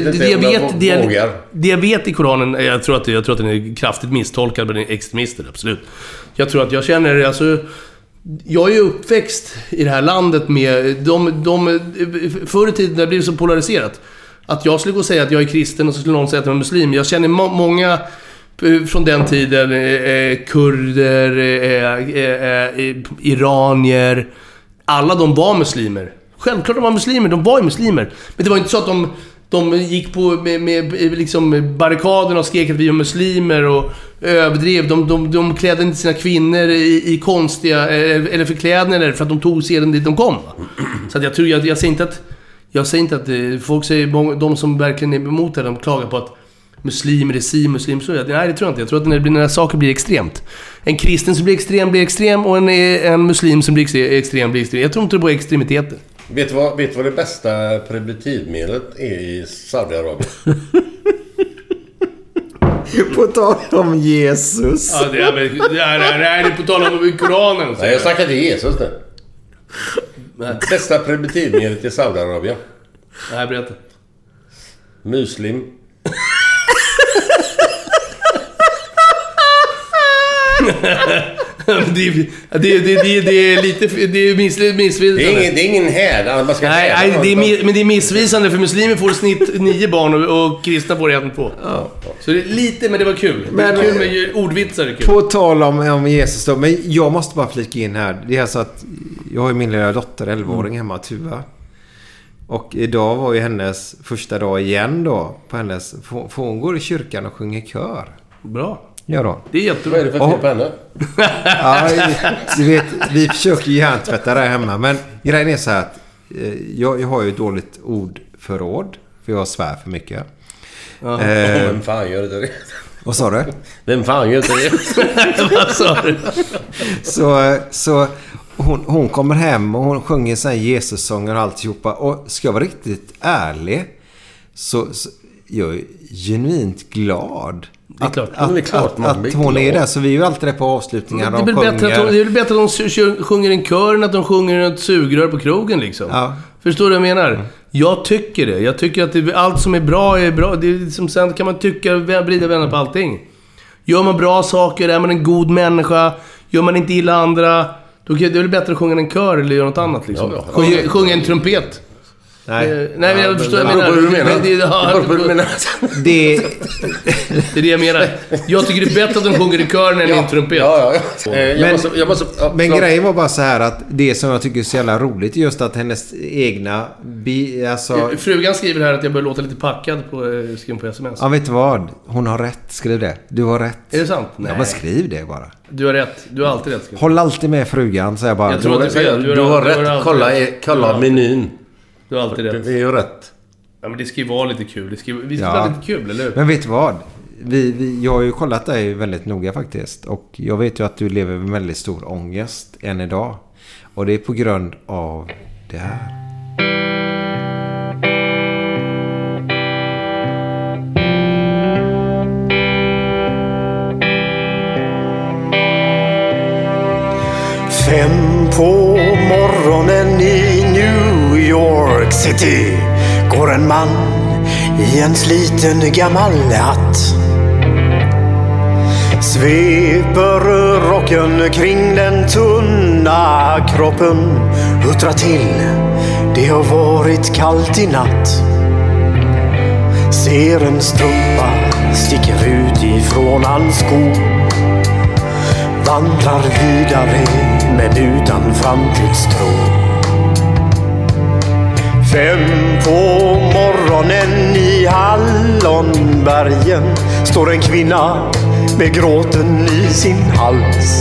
Det jag vet i Koranen, jag tror att den är kraftigt misstolkad med extremister, absolut. Jag tror att jag känner, alltså, jag är ju uppväxt i det här landet med förr i tiden det blev så polariserat att jag skulle gå och säga att jag är kristen och så skulle någon säga att jag är muslim. Jag känner många från den tiden, kurder, iranier, alla de var muslimer. Självklart de var muslimer, de var ju muslimer. Men det var inte så att De gick på med liksom barrikaderna och skrek att vi var muslimer och överdrev. De klädde inte sina kvinnor i konstiga eller förklädnader för att de tog sedan dit de kom. Så att jag tror jag säger inte att folk säger, de som verkligen är emot det, de klagar på att muslimer är muslim så. Nej, det tror jag inte. Jag tror att när här saker blir extremt. En kristen som blir extrem och en muslim som blir extrem. Jag tror inte det på extremiteter. Vet du vad det bästa preventivmedlet är i Saudiarabien? På tal om Jesus. Ja, det är på tal om Koranen. Nej, jag snackar till Jesus nu. Bästa preventivmedlet i Saudiarabien. Nej, berätta. Muslim. Det är lite missvisande. Det är ingen härd. Men det är missvisande för muslimer får snitt 9 barn och kristna får 1-2. Ja. Så det är lite, men det var kul. Men det är kul med ordvitsar. Kul. På tal om Jesus då, men jag måste bara flika in här. Det är alltså att jag har ju min lilla dotter 11-åring hemma, Tuva. Och idag var ju hennes första dag igen då på hennes, för hon går i kyrkan och sjunger kör. Bra. Ja då. Det är jättebra. Vad är det för fel på henne? Ja, du vet, vi försöker ju hjärntvätta där hemma. Men grejen är så här att jag har ju ett dåligt ordförråd. För jag svär för mycket. Vem fan gör det? Vad sa du? Vem fan gör det? Vad sa du? Så hon kommer hem och hon sjunger så här Jesus-sånger och alltihopa. Och ska jag vara riktigt ärlig så jag är genuint glad. Det är klart. Att hon är där. Så vi är ju alltid där på avslutningar. Det är väl bättre att de sjunger en kör än att de sjunger ett sugrör på krogen liksom. Ja. Förstår du vad jag menar? Jag tycker det. Jag tycker att allt som är bra är bra. Det är liksom, sen kan man tycka, vrida vänner på allting. Gör man bra saker, är man en god människa, gör man inte illa andra, då är det väl bättre att sjunga en kör eller göra något annat liksom. Sjunga en trumpet. Nej, men jag förstår vad du menar. Det är det jag menar. Jag tycker det är bättre att de sjunger i kören än i en trumpet. Men grejen var bara så här att det som jag tycker är så jävla roligt är just att hennes egna frugan skriver här att jag bör låta lite packad på sms. Ja, vet du vad? Hon har rätt, skriv det. Du har rätt. Är det sant? Nej. Ja, men skriv det bara. Du har rätt. Du har alltid rätt. Håll alltid med frugan, säger jag bara. Jag tror att du har rätt. Kolla menyn. Du har alltid rätt. Det är ju rätt. Ja, men det ska ju vara lite kul. Vi ska vara lite kul, eller hur? Men vet du vad? Jag har ju kollat dig väldigt noga faktiskt. Och jag vet ju att du lever med väldigt stor ångest än idag. Och det är på grund av det här. Fem på morgonen i New York City går en man i en sliten gammal hatt. Sveper rocken kring den tunna kroppen, huttrar till, det har varit kallt i natt. Ser en strumpa sticker ut ifrån hans sko, vandrar vidare men utan framtidstro. 5 på morgonen i Hallonbergen står en kvinna med gråten i sin hals.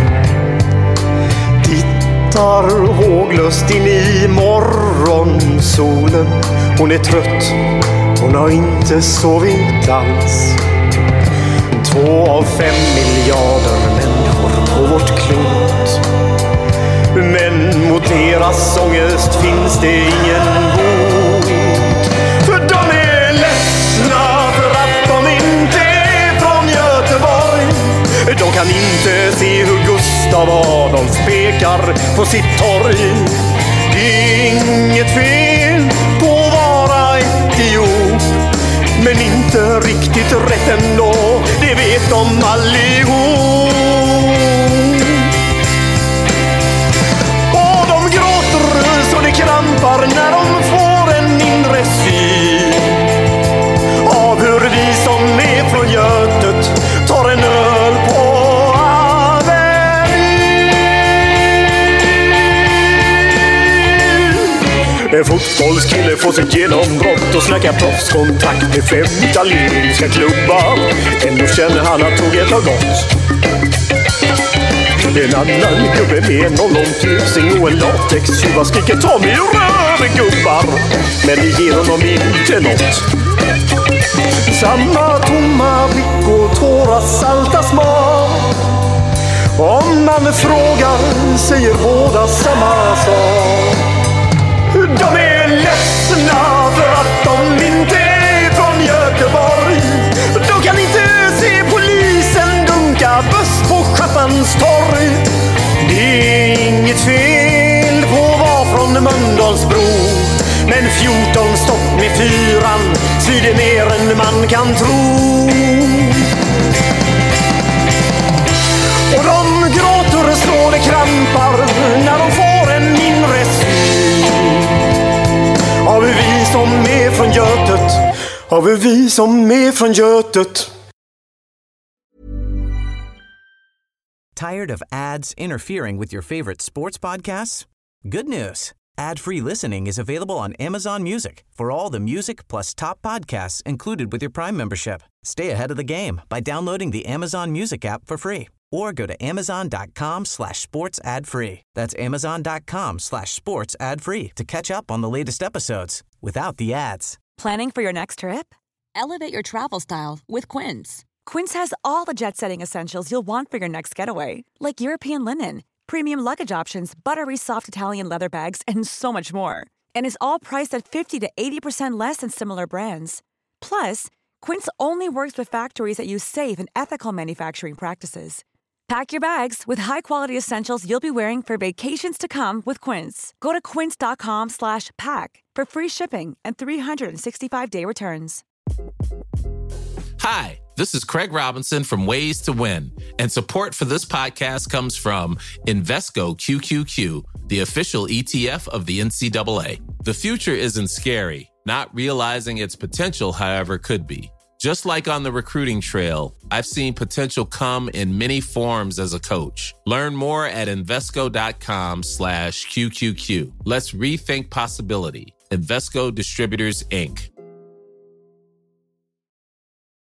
Tittar håglöst in i morgonsolen. Hon är trött, hon har inte sovit alls. 2 av 5 miljarder människor på vårt klot. Men mot deras ångest finns det ingen bot. För de är ledsna för att de inte är från Göteborg. De kan inte se hur Gustav Adolf pekar på sitt torg. Det är inget fel på att vara etiop, men inte riktigt rätt ändå, det vet de allihop. Och de gråter så det krampar när de får en inre syn av hur vi som är från Götet tar en öl på Avenyn. fotbollskille får sitt genombrott och snackar proffskontakt med 5 italienska klubbar. Ändå känner han att tåget har gått. En annan gubbe med en ollontusing och en latextjuva skriker ta mig röv gubbar. Men det ger honom inte något. Samma tomma blick och tårar salta smak. Om man frågar säger båda samma sak. De är ledsna för att de inte är från Göteborg. De kan inte se polisen dunka buss på Schaffhanstorg. Det är inget fel på att vara från Mölndalsbro. Men 14 stopp med 4 svider mer än man kan tro. Och de gråter och slår det krampar när de får en mindre syn. Har vi som är från Götet, har vi som är från Götet. Tired of ads interfering with your favorite sports podcasts? Good news. Ad-free listening is available on Amazon Music for all the music plus top podcasts included with your Prime membership. Stay ahead of the game by downloading the Amazon Music app for free or go to amazon.com/sports ad free. That's amazon.com/sports ad free to catch up on the latest episodes without the ads. Planning for your next trip? Elevate your travel style with Quince. Quince has all the jet-setting essentials you'll want for your next getaway, like European linen, premium luggage options, buttery soft Italian leather bags, and so much more. And is all priced at 50 to 80% less than similar brands. Plus, Quince only works with factories that use safe and ethical manufacturing practices. Pack your bags with high-quality essentials you'll be wearing for vacations to come with Quince. Go to quince.com/pack for free shipping and 365-day returns. Hi, this is Craig Robinson from Ways to Win, and support for this podcast comes from Invesco QQQ, the official ETF of the NCAA. The future isn't scary. Not realizing its potential, however, could be. Just like on the recruiting trail, I've seen potential come in many forms as a coach. Learn more at Invesco.com/QQQ. Let's rethink possibility. Invesco Distributors, Inc.